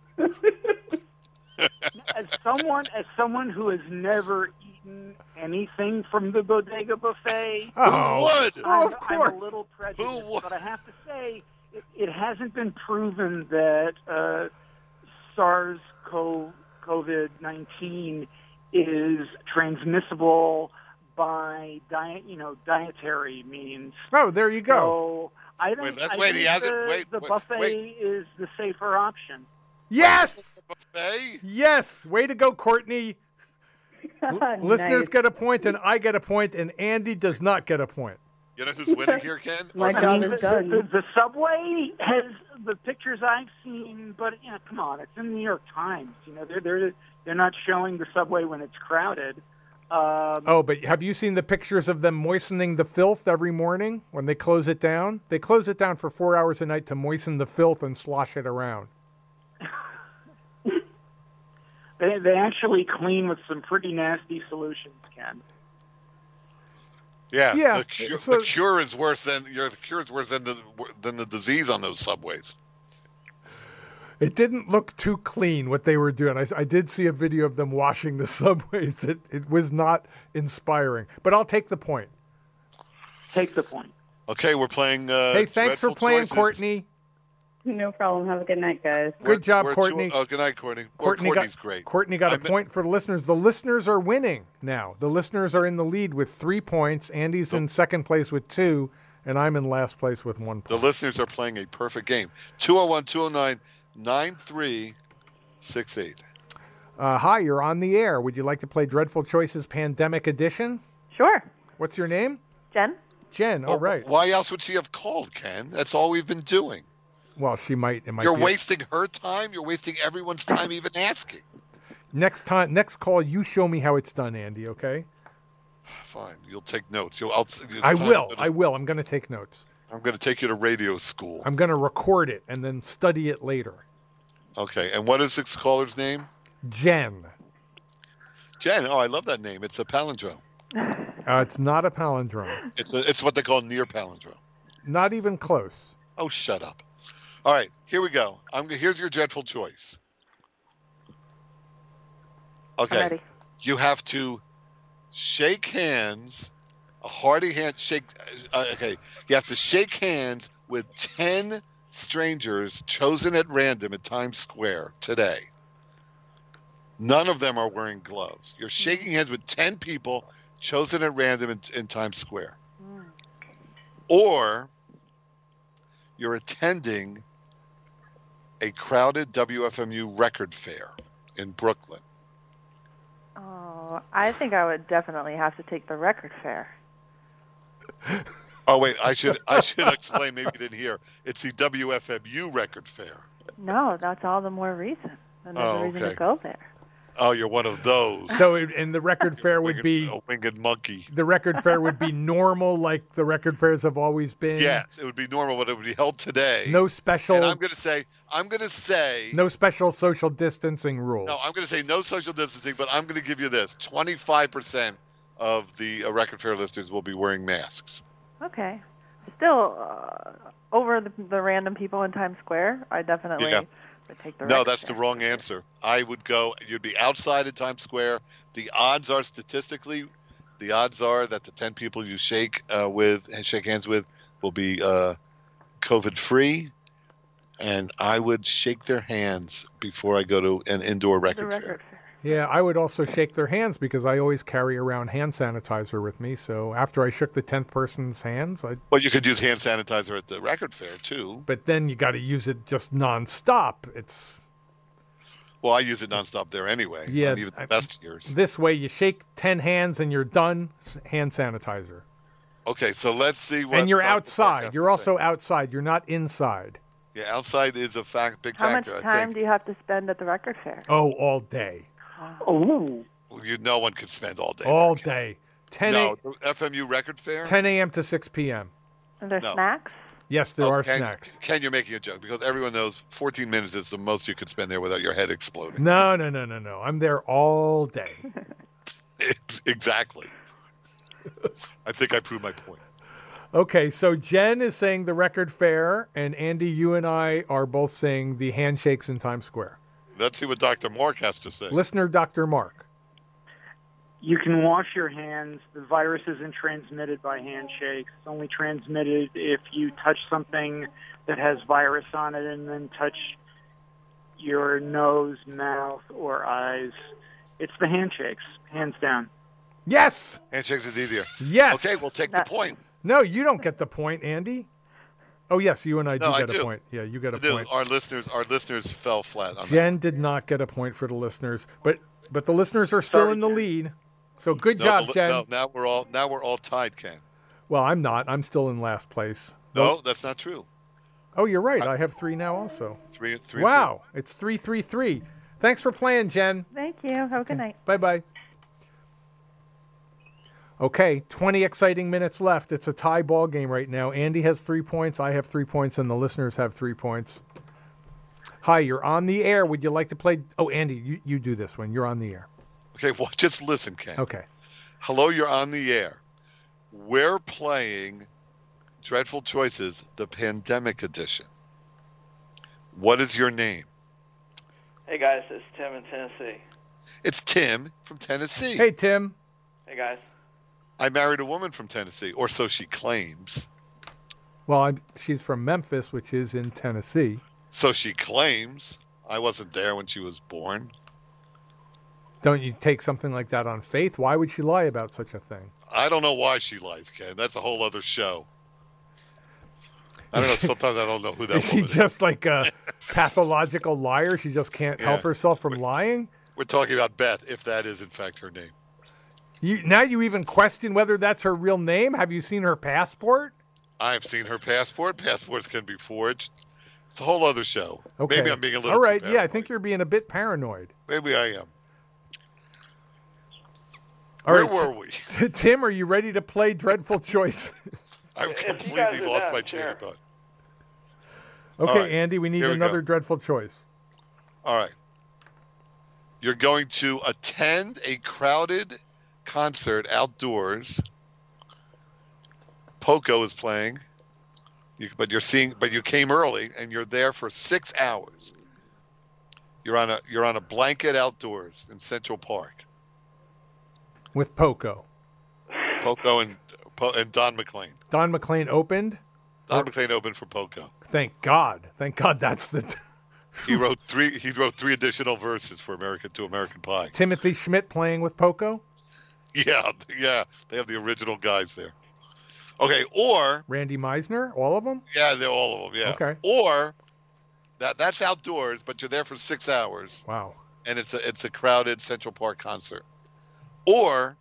as someone as someone who has never eaten anything from the bodega buffet, Oh, Who would? Oh, I'm, of I'm course. a little prejudiced. Who would? But I have to say, it, it hasn't been proven that uh, SARS-CoV nineteen is transmissible by diet, you know, dietary means. Oh, there you go. So I don't. Wait, let's I wait, think he hasn't- the, wait, the wait, buffet wait. is the safer option. Yes! Hey, Yes! Way to go, Courtney. L- Listeners Nice. get a point, and I get a point, and Andy does not get a point. you know who's winning here, Ken? My Or- job I mean, is the, done. The, the subway has the pictures I've seen, but you know, come on, it's in the New York Times. You know, they're they're they're not showing the subway when it's crowded. Um, Oh, but have you seen the pictures of them moistening the filth every morning when they close it down? They close it down for four hours a night to moisten the filth and slosh it around. They they actually clean with some pretty nasty solutions, Ken. Yeah, Yeah, The, cure, so- the cure is worse than your the cure is worse than the than the disease on those subways. It didn't look too clean what they were doing. I, I did see a video of them washing the subways. It, it was not inspiring, but I'll take the point. Take the point. Okay, we're playing. Uh, Hey, thanks for Dreadful playing, Choices. Courtney. No problem. Have a good night, guys. Good We're- job, we're Courtney. Two, oh, good night, Courtney. Well, Courtney Courtney's got, great. Courtney got a I'm- point for the listeners. The listeners are winning now. The listeners are in the lead with three points. Andy's in second place with two, and I'm in last place with one The point. listeners are playing a perfect game. two oh one, two oh nine, nine three six eight. Uh, hi, you're on the air. Would you like to play Dreadful Choices Pandemic Edition? Sure. What's your name? Jen? Jen. All right. Why else would she have called, Ken? That's all we've been doing. Well, she might. It might You're be a- wasting her time. You're wasting everyone's time even asking. Next time, next call, you show me how it's done, Andy. Okay? Fine. You'll take notes. You'll. I'll, it's I time will. to- I will. I'm going to take notes. I'm going to take you to radio school. I'm going to record it and then study it later. Okay. And what is this caller's name? Jen. Jen. Oh, I love that name. It's a palindrome. Uh, it's not a palindrome. It's a, it's what they call near palindrome. Not even close. Oh, shut up. All right, here we go. I'm here's your dreadful choice. Okay. I'm ready. You have to shake hands, a hearty hand shake uh, okay. You have to shake hands with ten strangers chosen at random at Times Square today. None of them are wearing gloves. You're shaking hands with ten people chosen at random in, in Times Square. Or you're attending a crowded W F M U record fair in Brooklyn. Oh, I think I would definitely have to take the record fair. Oh wait, I should I should explain. Maybe you didn't hear. It's the W F M U record fair. No, that's all the more reason. And there's Oh, a reason okay. to go there. Oh, you're one of those. So, it, and the record fair would be a winged monkey. the record fair would be normal, like the record fairs have always been. Yes, it would be normal, but it would be held today. No special. And I'm going to say, I'm going to say, no special social distancing rules. no, I'm going to say no social distancing, but I'm going to give you this: twenty-five percent of the uh, record fair listeners will be wearing masks. Okay. Still, uh, over the, the random people in Times Square, I definitely Yeah. would take the No, record that's the fair. wrong answer. I would go. You'd be outside at Times Square. The odds are statistically, the odds are that the ten people you shake uh, with and shake hands with will be uh, COVID free, and I would shake their hands before I go to an indoor The record, record fair. fair. Yeah, I would also shake their hands because I always carry around hand sanitizer with me. So after I shook the tenth person's hands, I. Well, you could use hand sanitizer at the record fair too. But then you got to use it just nonstop. It's Well, I use it nonstop there anyway. Yeah, on even the I- best years. this way you shake ten hands and you're done. s- Hand sanitizer. Okay, so let's see what. And you're Doctor Mark outside. has You're to also say. outside. You're not inside. Yeah, outside is a fact, big How much factor. I time think. do you have to spend at the record fair? Oh, all day. Oh, Well, you, no one can spend all day. All there, Ken. day. ten No, a, the F M U record fair. ten a.m. to six p.m. Are there No. snacks? Yes, there Oh, are Ken, snacks. Ken, you're making a joke because everyone knows fourteen minutes is the most you could spend there without your head exploding. No, no, no, no, no. I'm there all day. Exactly. I think I proved my point. Okay, so Jen is saying the record fair, and Andy, you and I are both saying the handshakes in Times Square. Let's see what Doctor Mark has to say. Listener Doctor Mark. you can wash your hands. The virus isn't transmitted by handshakes. It's only transmitted if you touch something that has virus on it and then touch your nose, mouth, or eyes. It's the handshakes, hands down. Yes. Handshakes is easier. Yes. Okay, we'll take the point. No, you don't get the point, Andy. Oh, yes, you and I do No, I get a do. point. Yeah, you get a I do. point. Our listeners, our listeners fell flat on Jen did not get a point for the listeners, but but the listeners are still Sorry, in the Jen. lead. So good that. job, no, the- Jen. No, now we're all now we're all tied, Ken. Well, I'm not. I'm still in last place. No, that's not true. Oh, you're right. I have three now also. Three, three. Wow, it's three, three, three. Thanks for playing, Jen. Thank you. Have a good night. Bye bye. Okay, twenty exciting minutes left. It's a tie ball game right now. Andy has three points, I have three points, and the listeners have three points. Hi, you're on the air. Would you like to play? Oh, Andy, you, you do this one. You're on the air. Okay, well, just listen, Ken. Okay. Hello, you're on the air. We're playing Dreadful Choices, the Pandemic Edition. What is your name? Hey guys, it's Tim in Tennessee. It's Tim from Tennessee. Hey, Tim. Hey guys. I married a woman from Tennessee, or so she claims. Well, I'm, she's from Memphis, which is in Tennessee. So she claims. I wasn't there when she was born. Don't you take something like that on faith? Why would she lie about such a thing? I don't know why she lies, Ken. That's a whole other show. I don't know. Sometimes I don't know who that Is she woman is. just like a pathological liar? She just can't help Yeah. herself from lying? We're talking about Beth, if that is in fact her name. You, now you even question whether that's her real name? Have you seen her passport? I've seen her passport. Passports can be forged. It's a whole other show. Okay. Maybe I'm being a little All right, too yeah, I paranoid. think you're being a bit paranoid. Maybe I am. All Where right, were we? Tim, are you ready to play Dreadful Choice? I've If you guys completely are lost down, my chain sure. of thought. Okay, All right, Andy, we need here we another go. Dreadful Choice. All right. You're going to attend a crowded concert outdoors. Poco is playing, you, but you're seeing, but you came early and you're there for six hours. You're on a you're on a blanket outdoors in Central Park. With Poco. Poco and Po- and Don McLean. Don McLean opened. Don McLean opened for Poco. Thank God. Thank God that's the... He wrote three. He wrote three additional verses for American to American Pie. Timothy Schmidt playing with Poco. Yeah, yeah. They have the original guys there. Okay, or Randy Meisner, all of them? yeah, they're all of them. Yeah. Okay. Or that that's outdoors, but you're there for six hours, Wow. and it's a it's a crowded Central Park concert. Or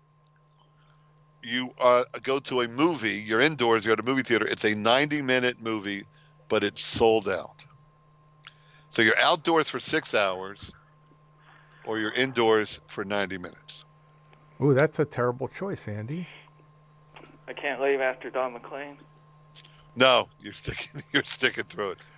you uh, go to a movie. You're indoors. You're at a movie theater. It's a ninety minute movie, but it's sold out. So you're outdoors for six hours, or you're indoors for ninety minutes. Ooh, that's a terrible choice, Andy. I can't leave after Don McLean. No, you're sticking. You're sticking through it.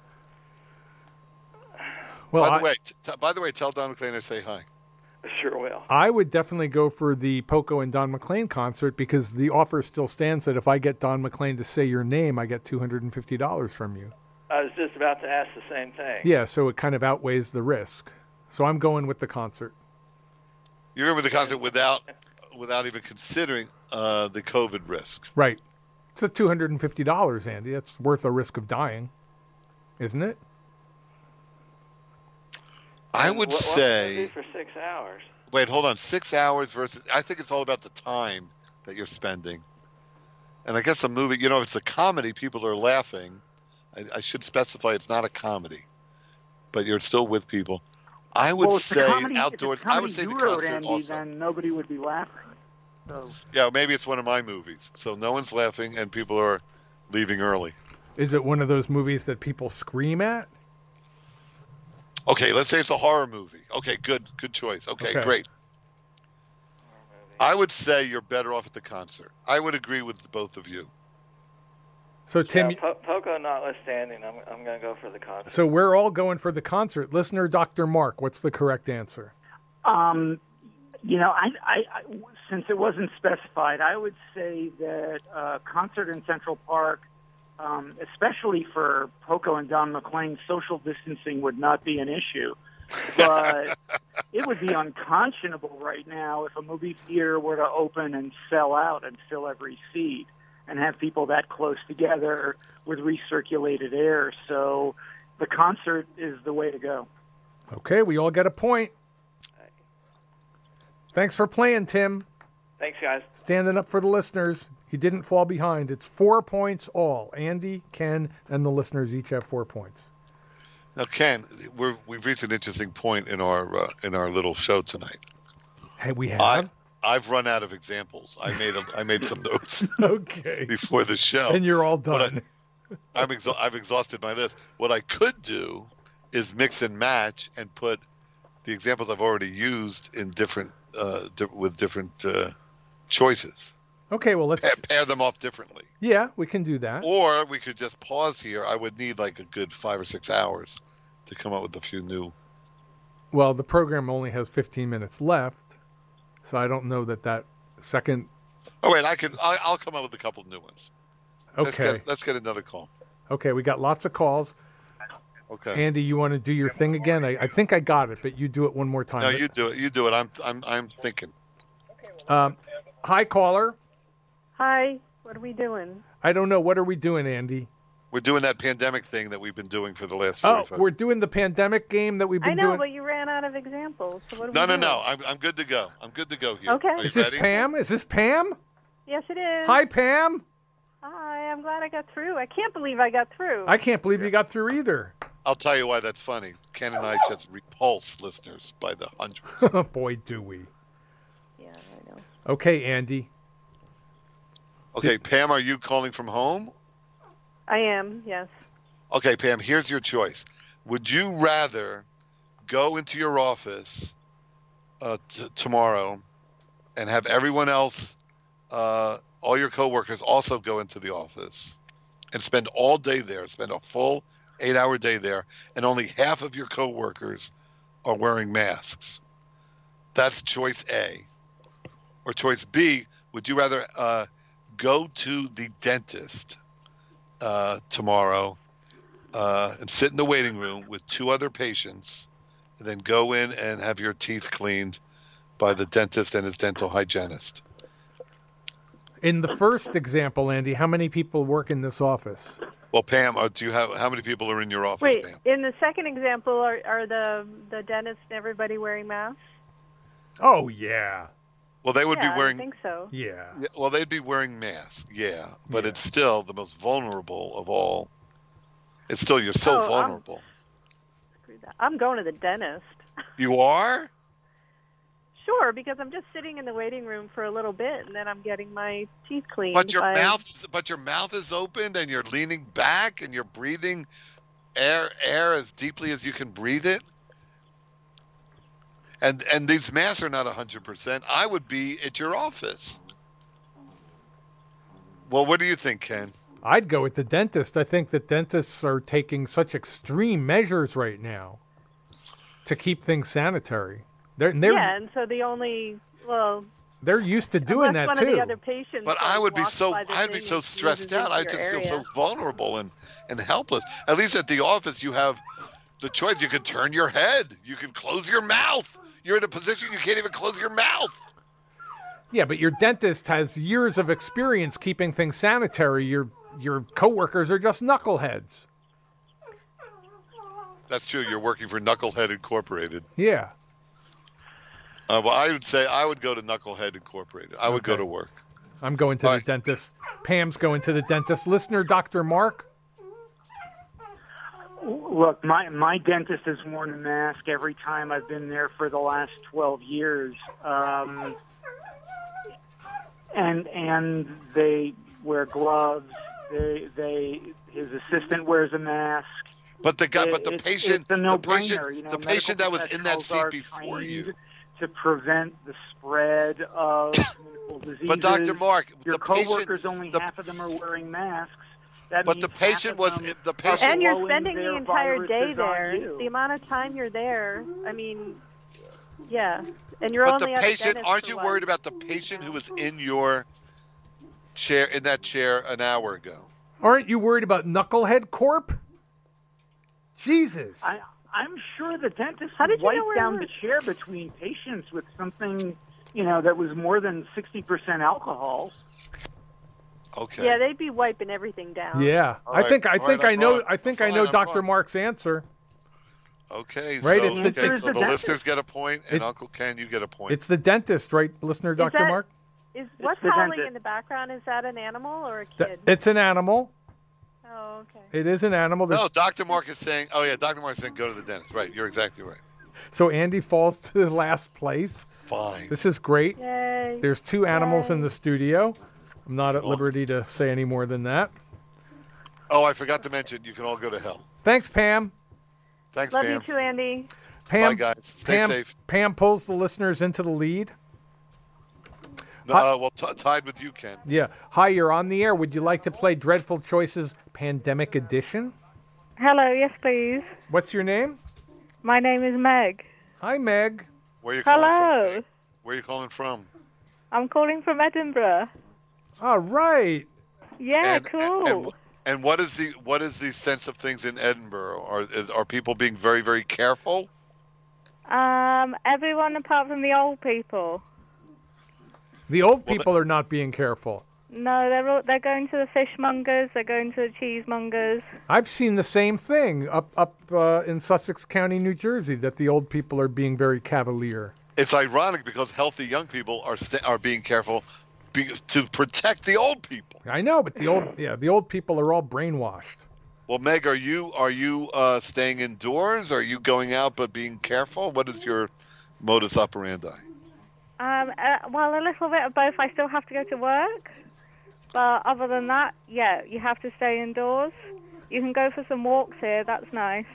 Well, by the I, way, t- t- by the way, tell Don McLean I say hi. I sure will. I would definitely go for the Poco and Don McLean concert because the offer still stands that if I get Don McLean to say your name, I get two hundred fifty dollars from you. I was just about to ask the same thing. Yeah, so it kind of outweighs the risk. So I'm going with the concert. You're in with the concert without without even considering uh, the COVID risk. Right. It's a two hundred fifty dollars, Andy. That's worth a risk of dying, isn't it? I And would what, say. what would it be for six hours? Wait, hold on. Six hours versus. I think it's all about the time that you're spending. And I guess a movie, you know, if it's a comedy, people are laughing. I, I should specify it's not a comedy, but you're still with people. I would well, if the say comedy, outdoors. If it's a I would say the comedy you wrote, concert Andy, also. then nobody would be laughing. So Yeah, maybe it's one of my movies, so no one's laughing and people are leaving early. Is it one of those movies that people scream at? Okay, let's say it's a horror movie. Okay, good, good choice. Okay, Okay. great. I would say you're better off at the concert. I would agree with both of you. So Tim, yeah, po- Poco notwithstanding, I'm I'm going to go for the concert. so we're all going for the concert. Listener, Doctor Mark, what's the correct answer? Um, you know, I, I, I, since it wasn't specified, I would say that uh, concert in Central Park, um, especially for Poco and Don McLean, social distancing would not be an issue. But it would be unconscionable right now if a movie theater were to open and sell out and fill every seat and have people that close together with recirculated air. So the concert is the way to go. Okay, we all get a point. Thanks for playing, Tim. Thanks, guys. Standing up for the listeners. He didn't fall behind. It's four points all. Andy, Ken, and the listeners each have four points. Now, Ken, we're, we've reached an interesting point in our uh, in our little show tonight. Hey, we have? I, I've run out of examples. I made a, I made some notes Okay. before the show. And you're all But done. I, I'm exa- I've exhausted my list. What I could do is mix and match and put the examples I've already used in different uh, di- with different uh, choices. Okay, well, let's... Pa- pair them off differently. Yeah, we can do that. Or we could just pause here. I would need like a good five or six hours to come up with a few new. Well, the program only has fifteen minutes left, so I don't know that that second... Oh wait, I can. I, I'll come up with a couple of new ones. Let's Okay. get, let's get another call. Okay, we got lots of calls. Okay. Andy, you want to do your thing again? I, I think I got it, but you do it one more time. No, you do it. You do it. I'm. I'm. I'm thinking. Um, hi, caller. Hi, what are we doing? I don't know. What are we doing, Andy? We're doing that pandemic thing that we've been doing for the last. Oh, forty-five we're doing the pandemic game that we've been I know, doing. but you ran out of examples. So what are No, we no, doing? no. I'm. I'm good to go. I'm good to go here. Okay. Are you Is this ready? Pam? Is this Pam? Yes, it is. Hi, Pam. Hi, I'm glad I got through. I can't believe I got through. I can't believe you got through either. I'll tell you why that's funny. Ken and I just repulse listeners by the hundreds. Boy, do we. Yeah, I know. Okay, Andy. Okay, Pam, are you calling from home? I am, yes. Okay, Pam, here's your choice. Would you rather go into your office uh, t- tomorrow and have everyone else, uh, all your coworkers, also go into the office and spend all day there, spend a full eight-hour day there, and only half of your coworkers are wearing masks? That's choice A. Or choice B, would you rather uh, go to the dentist uh, tomorrow uh, and sit in the waiting room with two other patients, and then go in and have your teeth cleaned by the dentist and his dental hygienist? In the first example, Andy, how many people work in this office? Well, Pam, uh, do you have how many people are in your office, Wait, Pam? in the second example, are, are the the dentist and everybody wearing masks? Oh, yeah. Well, they would yeah, be wearing. I think so. Yeah. Yeah, well, they'd be wearing masks, yeah, but Yeah. it's still the most vulnerable of all. It's still you're so Oh, I'm- vulnerable. Screw that. I'm going to the dentist. You are? Sure, because I'm just sitting in the waiting room for a little bit, and then I'm getting my teeth cleaned. But your by- mouth, but your mouth is open, and you're leaning back, and you're breathing air, air as deeply as you can breathe it. And and these masks are not one hundred percent. I would be at your office. Well, what do you think, Ken? I'd go with the dentist. I think that dentists are taking such extreme measures right now to keep things sanitary. They're they're yeah, and so the only well, they're used to doing unless that one too. of the other patients. But like, I would be walks so by the I'd be thing so and stressed sneezes out. I into just your feel so area. vulnerable and, and helpless. At least at the office, you have the choice. You can turn your head. You can close your mouth. You're in a position you can't even close your mouth. Yeah, but your dentist has years of experience keeping things sanitary. Your your coworkers are just knuckleheads. That's true. You're working for Knucklehead Incorporated. Yeah. Uh, well, I would say I would go to Knucklehead Incorporated. I would go Okay. to work. I'm going to All the right. dentist. Pam's going to the dentist. Listener, Doctor Mark. Look, my my dentist has worn a mask every time I've been there for the last twelve years, um, and and they wear gloves. They they his assistant wears a mask. But the guy, but the It's- patient, it's a the no-brainer, patient, you know, the medical patient that was in that professionals seat are before trained you. to prevent the spread of communicable diseases. But Doctor Mark, your the patient, coworkers, only the- half of them are wearing masks. That but means the patient half of was them the are patient. And you're blowing spending their the entire day viruses on there. you. The amount of time you're there, I mean, yeah. And you're But the only at a patient, dentist aren't for you what? worried about the patient who was in your chair, in that chair an hour ago? Aren't you worried about Knucklehead Corp? Jesus. I, I'm sure the dentist How did would you know wipe where down it the was? chair between patients with something, you know, that was more than sixty percent alcohol. Okay. Yeah, they'd be wiping everything down. Yeah, All I right, think I all think right, I I'm know wrong. I think I'm I know fine, I'm Doctor wrong. Mark's answer. Okay, Right, so, it's the- okay, it's so the the dentist. listeners get a point, and It- Uncle Ken, you get a point. It's the dentist, right, listener, Doctor that- Mark? Is what's the howling dentist. in the background? Is that an animal or a Th- kid? It's an animal. Oh, okay. It is an animal. There's- No, Doctor Mark is saying, oh, yeah, Doctor Mark is saying go to the dentist. Right, you're exactly right. So Andy falls to last place. Fine. This is great. Yay. There's two animals in the studio. I'm not at Oh. liberty to say any more than that. Oh, I forgot to mention, you can all go to hell. Thanks, Pam. Thanks, Love Pam. you too, Andy. Pam, Bye, guys. Stay Pam, safe. Pam pulls the listeners into the lead. No, uh, well, t- tied with you, Ken. Yeah. Hi, you're on the air. Would you like to play Dreadful Choices Pandemic Edition? Hello, yes, please. What's your name? My name is Meg. Hi, Meg. Where are you calling Hello. from? Where are you calling from? I'm calling from Edinburgh. All right. Yeah, And- cool. And, and what is the what is the sense of things in Edinburgh? Are is, are people being very very careful? um, everyone apart from the old people. The old people are not being careful. No, they're all, they're going to the fishmongers. They're going to the cheesemongers. I've seen the same thing up up uh, in Sussex County, New Jersey, that the old people are being very cavalier. It's ironic because healthy young people are st- are being careful be- to protect the old people. I know, but the old yeah, the old people are all brainwashed. Well, Meg, are you are you uh, staying indoors? Are you going out but being careful? What is your modus operandi? Um, uh, well, a little bit of both. I still have to go to work. But other than that, yeah, you have to stay indoors. You can go for some walks here. That's nice.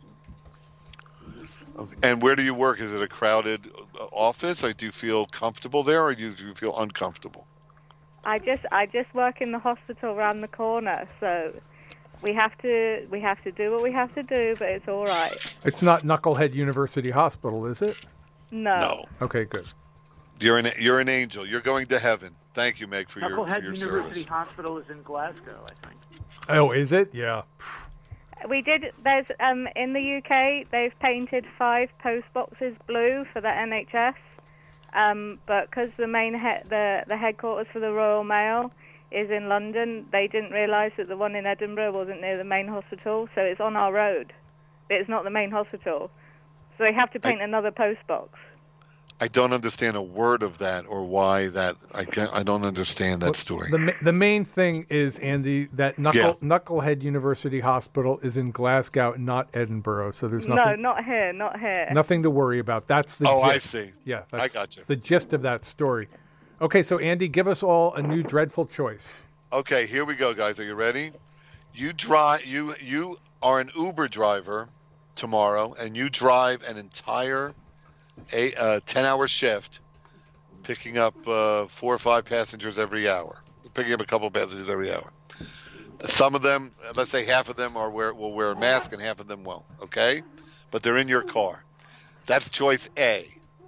And where do you work? Is it a crowded uh, office? Or do you feel comfortable there, or do you, do you feel uncomfortable? I just I just work in the hospital around the corner, so we have to we have to do what we have to do, but it's all right. It's not Knucklehead University Hospital, is it? No. No. Okay, good. You're an you're an angel. You're going to heaven. Thank you, Meg, for your, for Knucklehead your University service. Hospital is in Glasgow, I think. Oh, is it? Yeah. We did. There's um in the U K they've painted five post boxes blue for the N H S, um, but because the main he- the the headquarters for the Royal Mail is in London, they didn't realise that the one in Edinburgh wasn't near the main hospital, so it's on our road. It's not the main hospital, so they have to paint I- another post box. I don't understand a word of that or why that. I can't, I don't understand that story. The ma- the main thing is, Andy, that Knuckle, Yeah. Knucklehead University Hospital is in Glasgow, not Edinburgh. So there's No, nothing not here, not here. nothing to worry about. That's the Oh, I gist. see. Yeah, I that's gotcha. the gist of that story. Okay, so Andy, give us all a new dreadful choice. Okay, here we go, guys. Are you ready? You drive. You you are an Uber driver tomorrow, and you drive an entire a uh, ten-hour shift, picking up uh, four or five passengers every hour. Picking up a couple of passengers every hour. Some of them, let's say half of them are wear will wear a mask, and half of them won't. Okay, but they're in your car. That's choice A.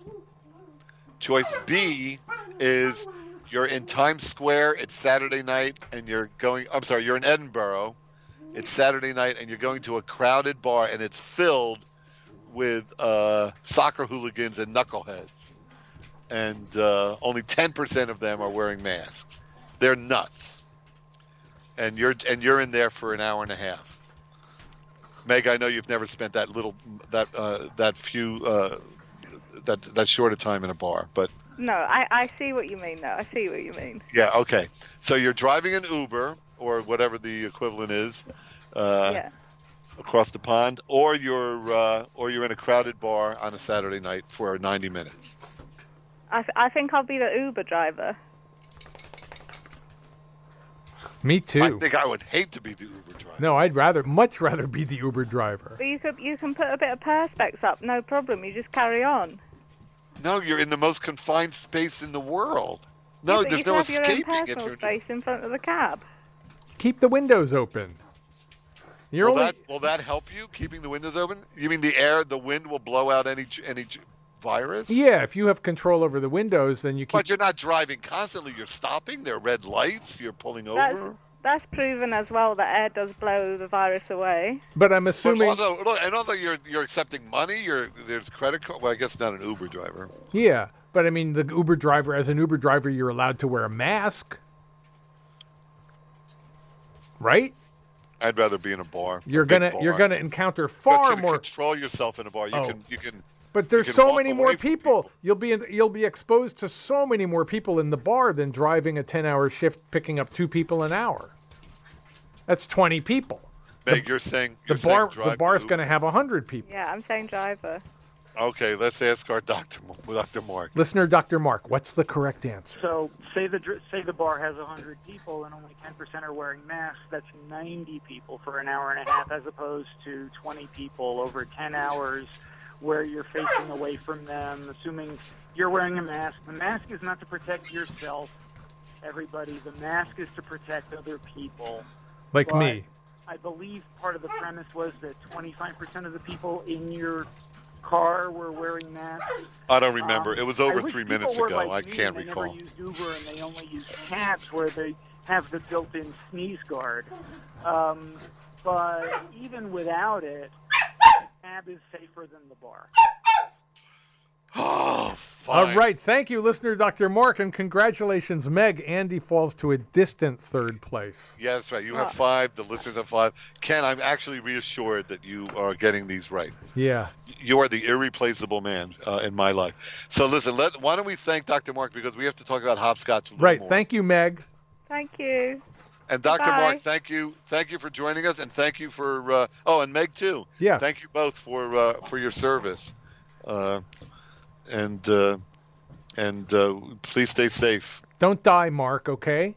Choice B is you're in Times Square, it's Saturday night, and you're going, I'm sorry, you're in Edinburgh, it's Saturday night, and you're going to a crowded bar, and it's filled with uh, soccer hooligans and knuckleheads. And uh, only ten percent of them are wearing masks. They're nuts. And you're and you're in there for an hour and a half. Meg, I know you've never spent that little, that uh, that few, uh, that that short a time in a bar, but No, I, I see what you mean, though. I see what you mean. yeah, okay. So you're driving an Uber or whatever the equivalent is, uh, yeah. across the pond, or you're uh, or you're in a crowded bar on a Saturday night for ninety minutes. I, th- I think I'll be the Uber driver. Me too. I think I would hate to be the Uber driver. No, I'd rather, much rather be the Uber driver. But you could you can put a bit of perspex up, no problem. You just carry on. No, you're in the most confined space in the world. No, Yeah, but there's you can no have your own escaping if personal you're. space in front of the cab. Keep the windows open. You're Will only that will that help you keeping the windows open? You mean the air, the wind will blow out any any virus? yeah. If you have control over the windows, then you keep. But you're not driving constantly. You're stopping. There are red lights. You're pulling That's, over. that's proven as well that air does blow the virus away. But I'm But assuming. also, look, and also you're you're accepting money. You're there's credit card. Well, I guess not an Uber driver. Yeah, but I mean, the Uber driver, as an Uber driver, you're allowed to wear a mask. right? I'd rather be in a bar. You're a big gonna bar. you're gonna encounter But far you can more. control yourself in a bar. You Oh. can you can. But there's you can so walk many away more from people. You'll be in, you'll be exposed to so many more people in the bar than driving a ten-hour shift, picking up two people an hour. That's twenty people. Meg, you're saying The you're saying bar drive the bar's to- going to have one hundred people. Yeah, I'm saying driver. Okay, let's ask our doctor, Doctor Mark. Listener, Doctor Mark, what's the correct answer? So say the dr- say the bar has one hundred people and only ten percent are wearing masks. That's ninety people for an hour and a half, as opposed to twenty people over ten hours, where you're facing away from them. Assuming you're wearing a mask, the mask is not to protect yourself. Everybody, the mask is to protect other people. Like But me. I believe part of the premise was that twenty-five percent of the people in your car were wearing masks. I don't remember. Um, it was over I wish three people minutes were ago. like I me can't and they recall. never used Uber and they only use cabs where they have the built-in sneeze guard. Um, but even without it, cab is safer than the bar. Oh, All fine. right. Thank you, listener, Doctor Mark, and congratulations, Meg. Andy falls to a distant third place. Yeah, that's right. You have five. The listeners have five. Ken, I'm actually reassured that you are getting these right. Yeah. You are the irreplaceable man uh, in my life. So listen, let, why don't we thank Doctor Mark, because we have to talk about hopscotch a little Right. more. Thank you, Meg. Thank you. And Doctor Bye. Mark, thank you, thank you for joining us, and thank you for uh, oh, and Meg too. Yeah. Thank you both for uh, for your service, uh, and uh, and uh, please stay safe. Don't die, Mark, okay?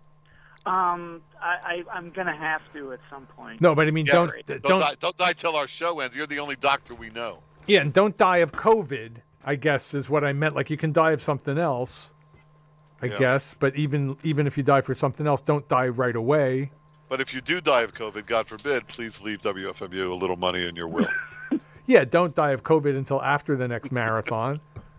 Um, I, I, I'm going to have to at some point. No, but I mean, Yeah, don't, don't don't, die, don't die till our show ends. You're the only doctor we know. yeah, and don't die of COVID, I guess, is what I meant. Like, you can die of something else, I Yeah. guess, but even even if you die for something else, don't die right away. But if you do die of COVID, God forbid, please leave W F M U a little money in your will. Yeah, don't die of COVID until after the next marathon.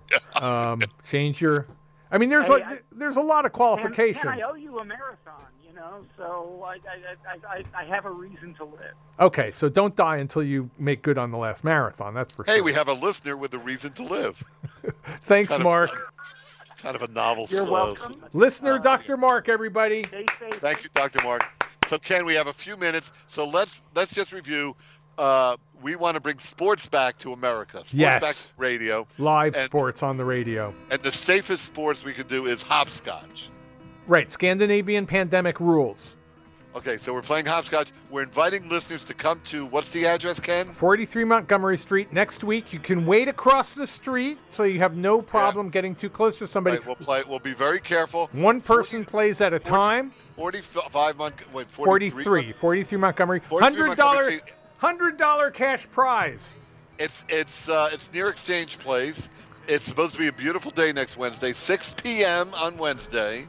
Um, change your... I mean, there's Hey, like, I- there's a lot of And, qualifications. and I owe you a marathon, you know, so I, I, I, I, I have a reason to live. Okay, so don't die until you make good on the last marathon. That's for Hey, sure. we have a listener with a reason to live. Thanks, Kind of- Mark. Kind of a novel. You're uh, welcome. Listener, Doctor Mark, everybody. Stay safe. Thank you, Doctor Mark. So, Ken, we have a few minutes. So let's let's just review. Uh, we want to bring sports back to America. Sports Yes. back to radio. Live And- sports on the radio. And the safest sports we can do is hopscotch. Right, Scandinavian pandemic rules. Okay, so we're playing hopscotch. We're inviting listeners to come to, what's the address, Ken? forty-three Montgomery Street. Next week, you can wait across the street so you have no problem getting too close to somebody. Right, we'll play. We'll be very careful. One person plays at a time. forty-five month. Wait, forty-three. forty-three. forty-three Montgomery. forty-three one hundred dollars Montgomery Street. one hundred dollars cash prize. It's it's uh, it's near Exchange Place. It's supposed to be a beautiful day next Wednesday, six p.m. on Wednesday,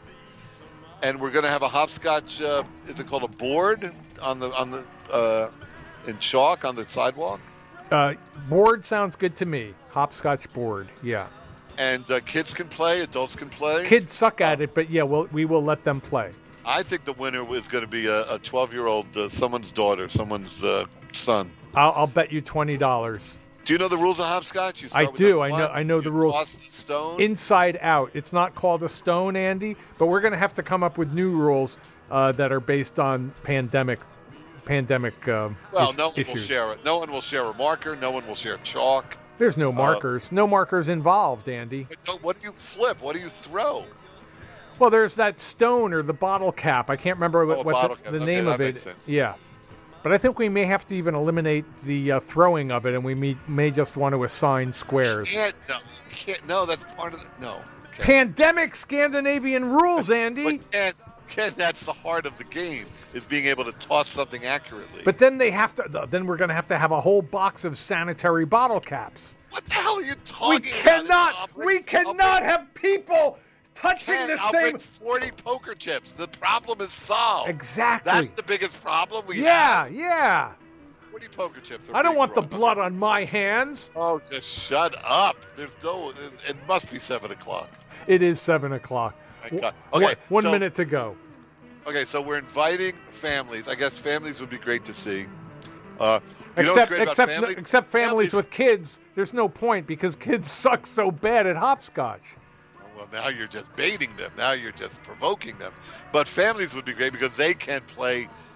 and we're going to have a hopscotch. Uh, is it called a board on the on the uh, in chalk on the sidewalk? Uh, board sounds good to me. Hopscotch board. Yeah. And uh, kids can play, adults can play. Kids suck at it, but yeah, we'll, we will let them play. I think the winner is going to be a twelve-year-old, uh, someone's daughter, someone's uh, son. I'll, I'll bet you twenty dollars. Do you know the rules of hopscotch? You I start with do. a I know. block, I know the you rules. toss the stone. Inside out. It's not called a stone, Andy, but we're going to have to come up with new rules uh, that are based on pandemic, pandemic uh, well, is- no one issues. will share it. No one will share a marker. No one will share chalk. There's no markers. no markers involved, Andy. But no, what do you flip? What do you throw? Well, there's that stone or the bottle cap. I can't remember what, Oh, a what bottle the, cap. the Okay, name that of it. makes sense. Yeah. But I think we may have to even eliminate the uh, throwing of it, and we may, may just want to assign squares. Can't, no, you can't. No, that's part of the. No. Ken. Pandemic Scandinavian rules, Andy. But Ken, Ken, that's the heart of the game, is being able to toss something accurately. But then they have to. Then we're going to have to have a whole box of sanitary bottle caps. what the hell are you talking We about? cannot. I'll bring- We I'll cannot bring- have people touching Ken, the I'll same. bring forty poker chips. The problem is solved. Exactly. That's the biggest problem we Yeah, have. yeah. forty poker chips. Are I don't being want the brought. blood on my hands. Oh, just shut up. There's no. It, it must be seven o'clock. It is seven o'clock. Thank God. One- Okay, one so- minute to go. Okay, so we're inviting families. I guess families would be great to see. Uh, you know what's Except, great about except, families? except families with kids. There's no point because kids suck so bad at hopscotch. Well, now you're just baiting them. Now you're just provoking them. But families would be great because they can play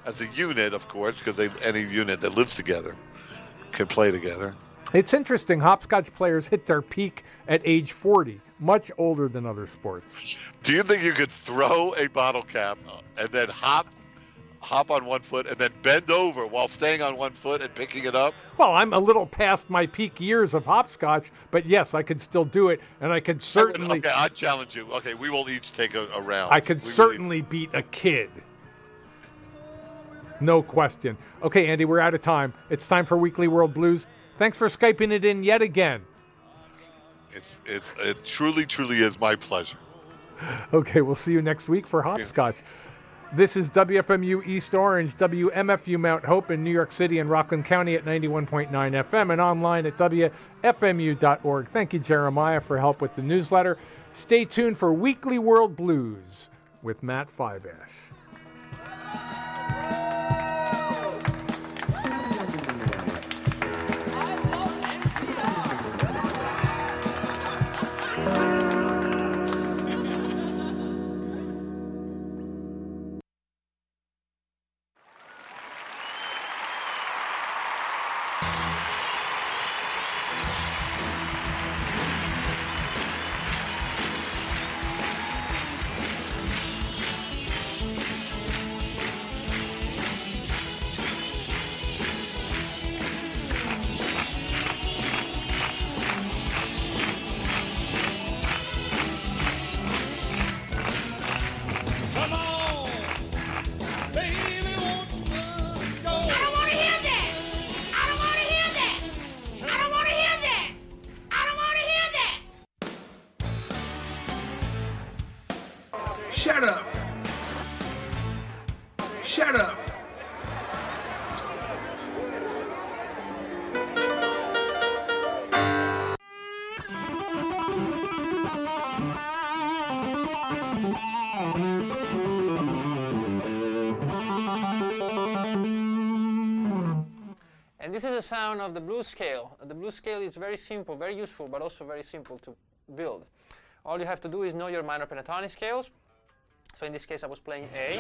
as a unit, of course, because any unit that lives together can play together. It's interesting. Hopscotch players hit their peak at age forty, much older than other sports. Do you think you could throw a bottle cap and then hop hop on one foot and then bend over while staying on one foot and picking it up? Well, I'm a little past my peak years of hopscotch, but yes, I could still do it, and I could certainly... Okay, I challenge you. Okay, we will each take a, a round. I could we certainly beat a kid. No question. Okay, Andy, we're out of time. It's time for Weekly World Blues. Thanks for Skyping it in yet again. It's, it's, it truly, truly is my pleasure. Okay, we'll see you next week for Hopscotch. This is W F M U East Orange, W M F U Mount Hope in New York City and Rockland County at ninety-one point nine F M and online at W F M U dot org. Thank you, Jeremiah, for help with the newsletter. Stay tuned for Weekly World Blues with Matt Fiveash. Shut up. Shut up. And this is a sound of the blues scale. The blues scale is very simple, very useful, but also very simple to build. All you have to do is know your minor pentatonic scales. So in this case, I was playing A.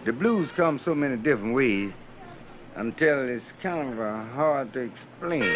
The blues come so many different ways until it's kind of uh, hard to explain.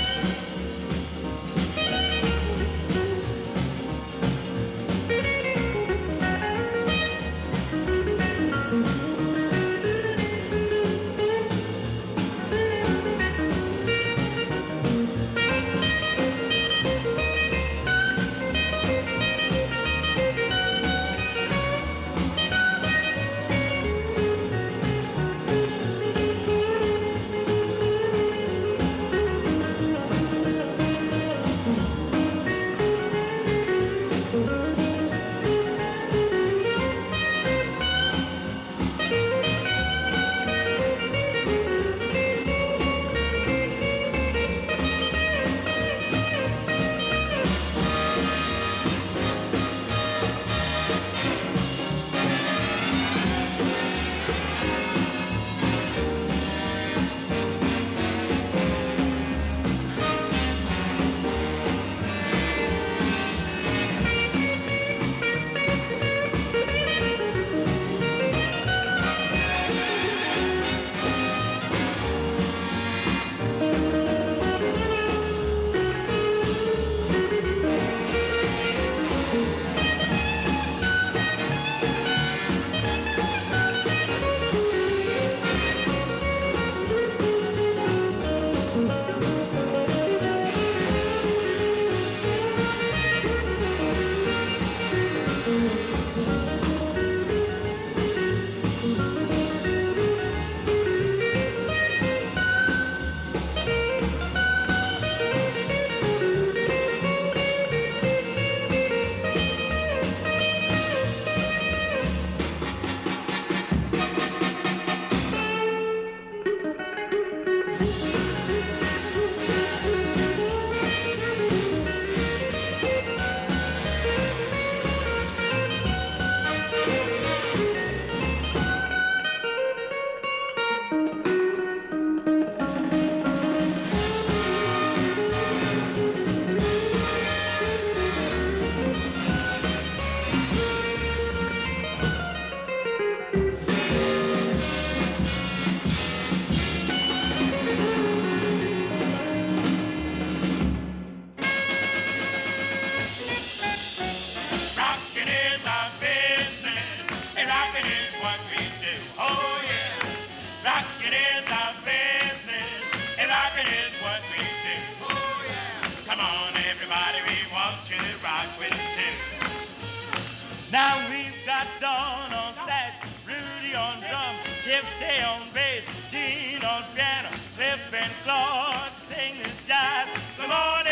Now we've got Dawn on sax, Rudy on drum, Shifty on bass, Gene on piano, Cliff and Claude sing this jive. Come on.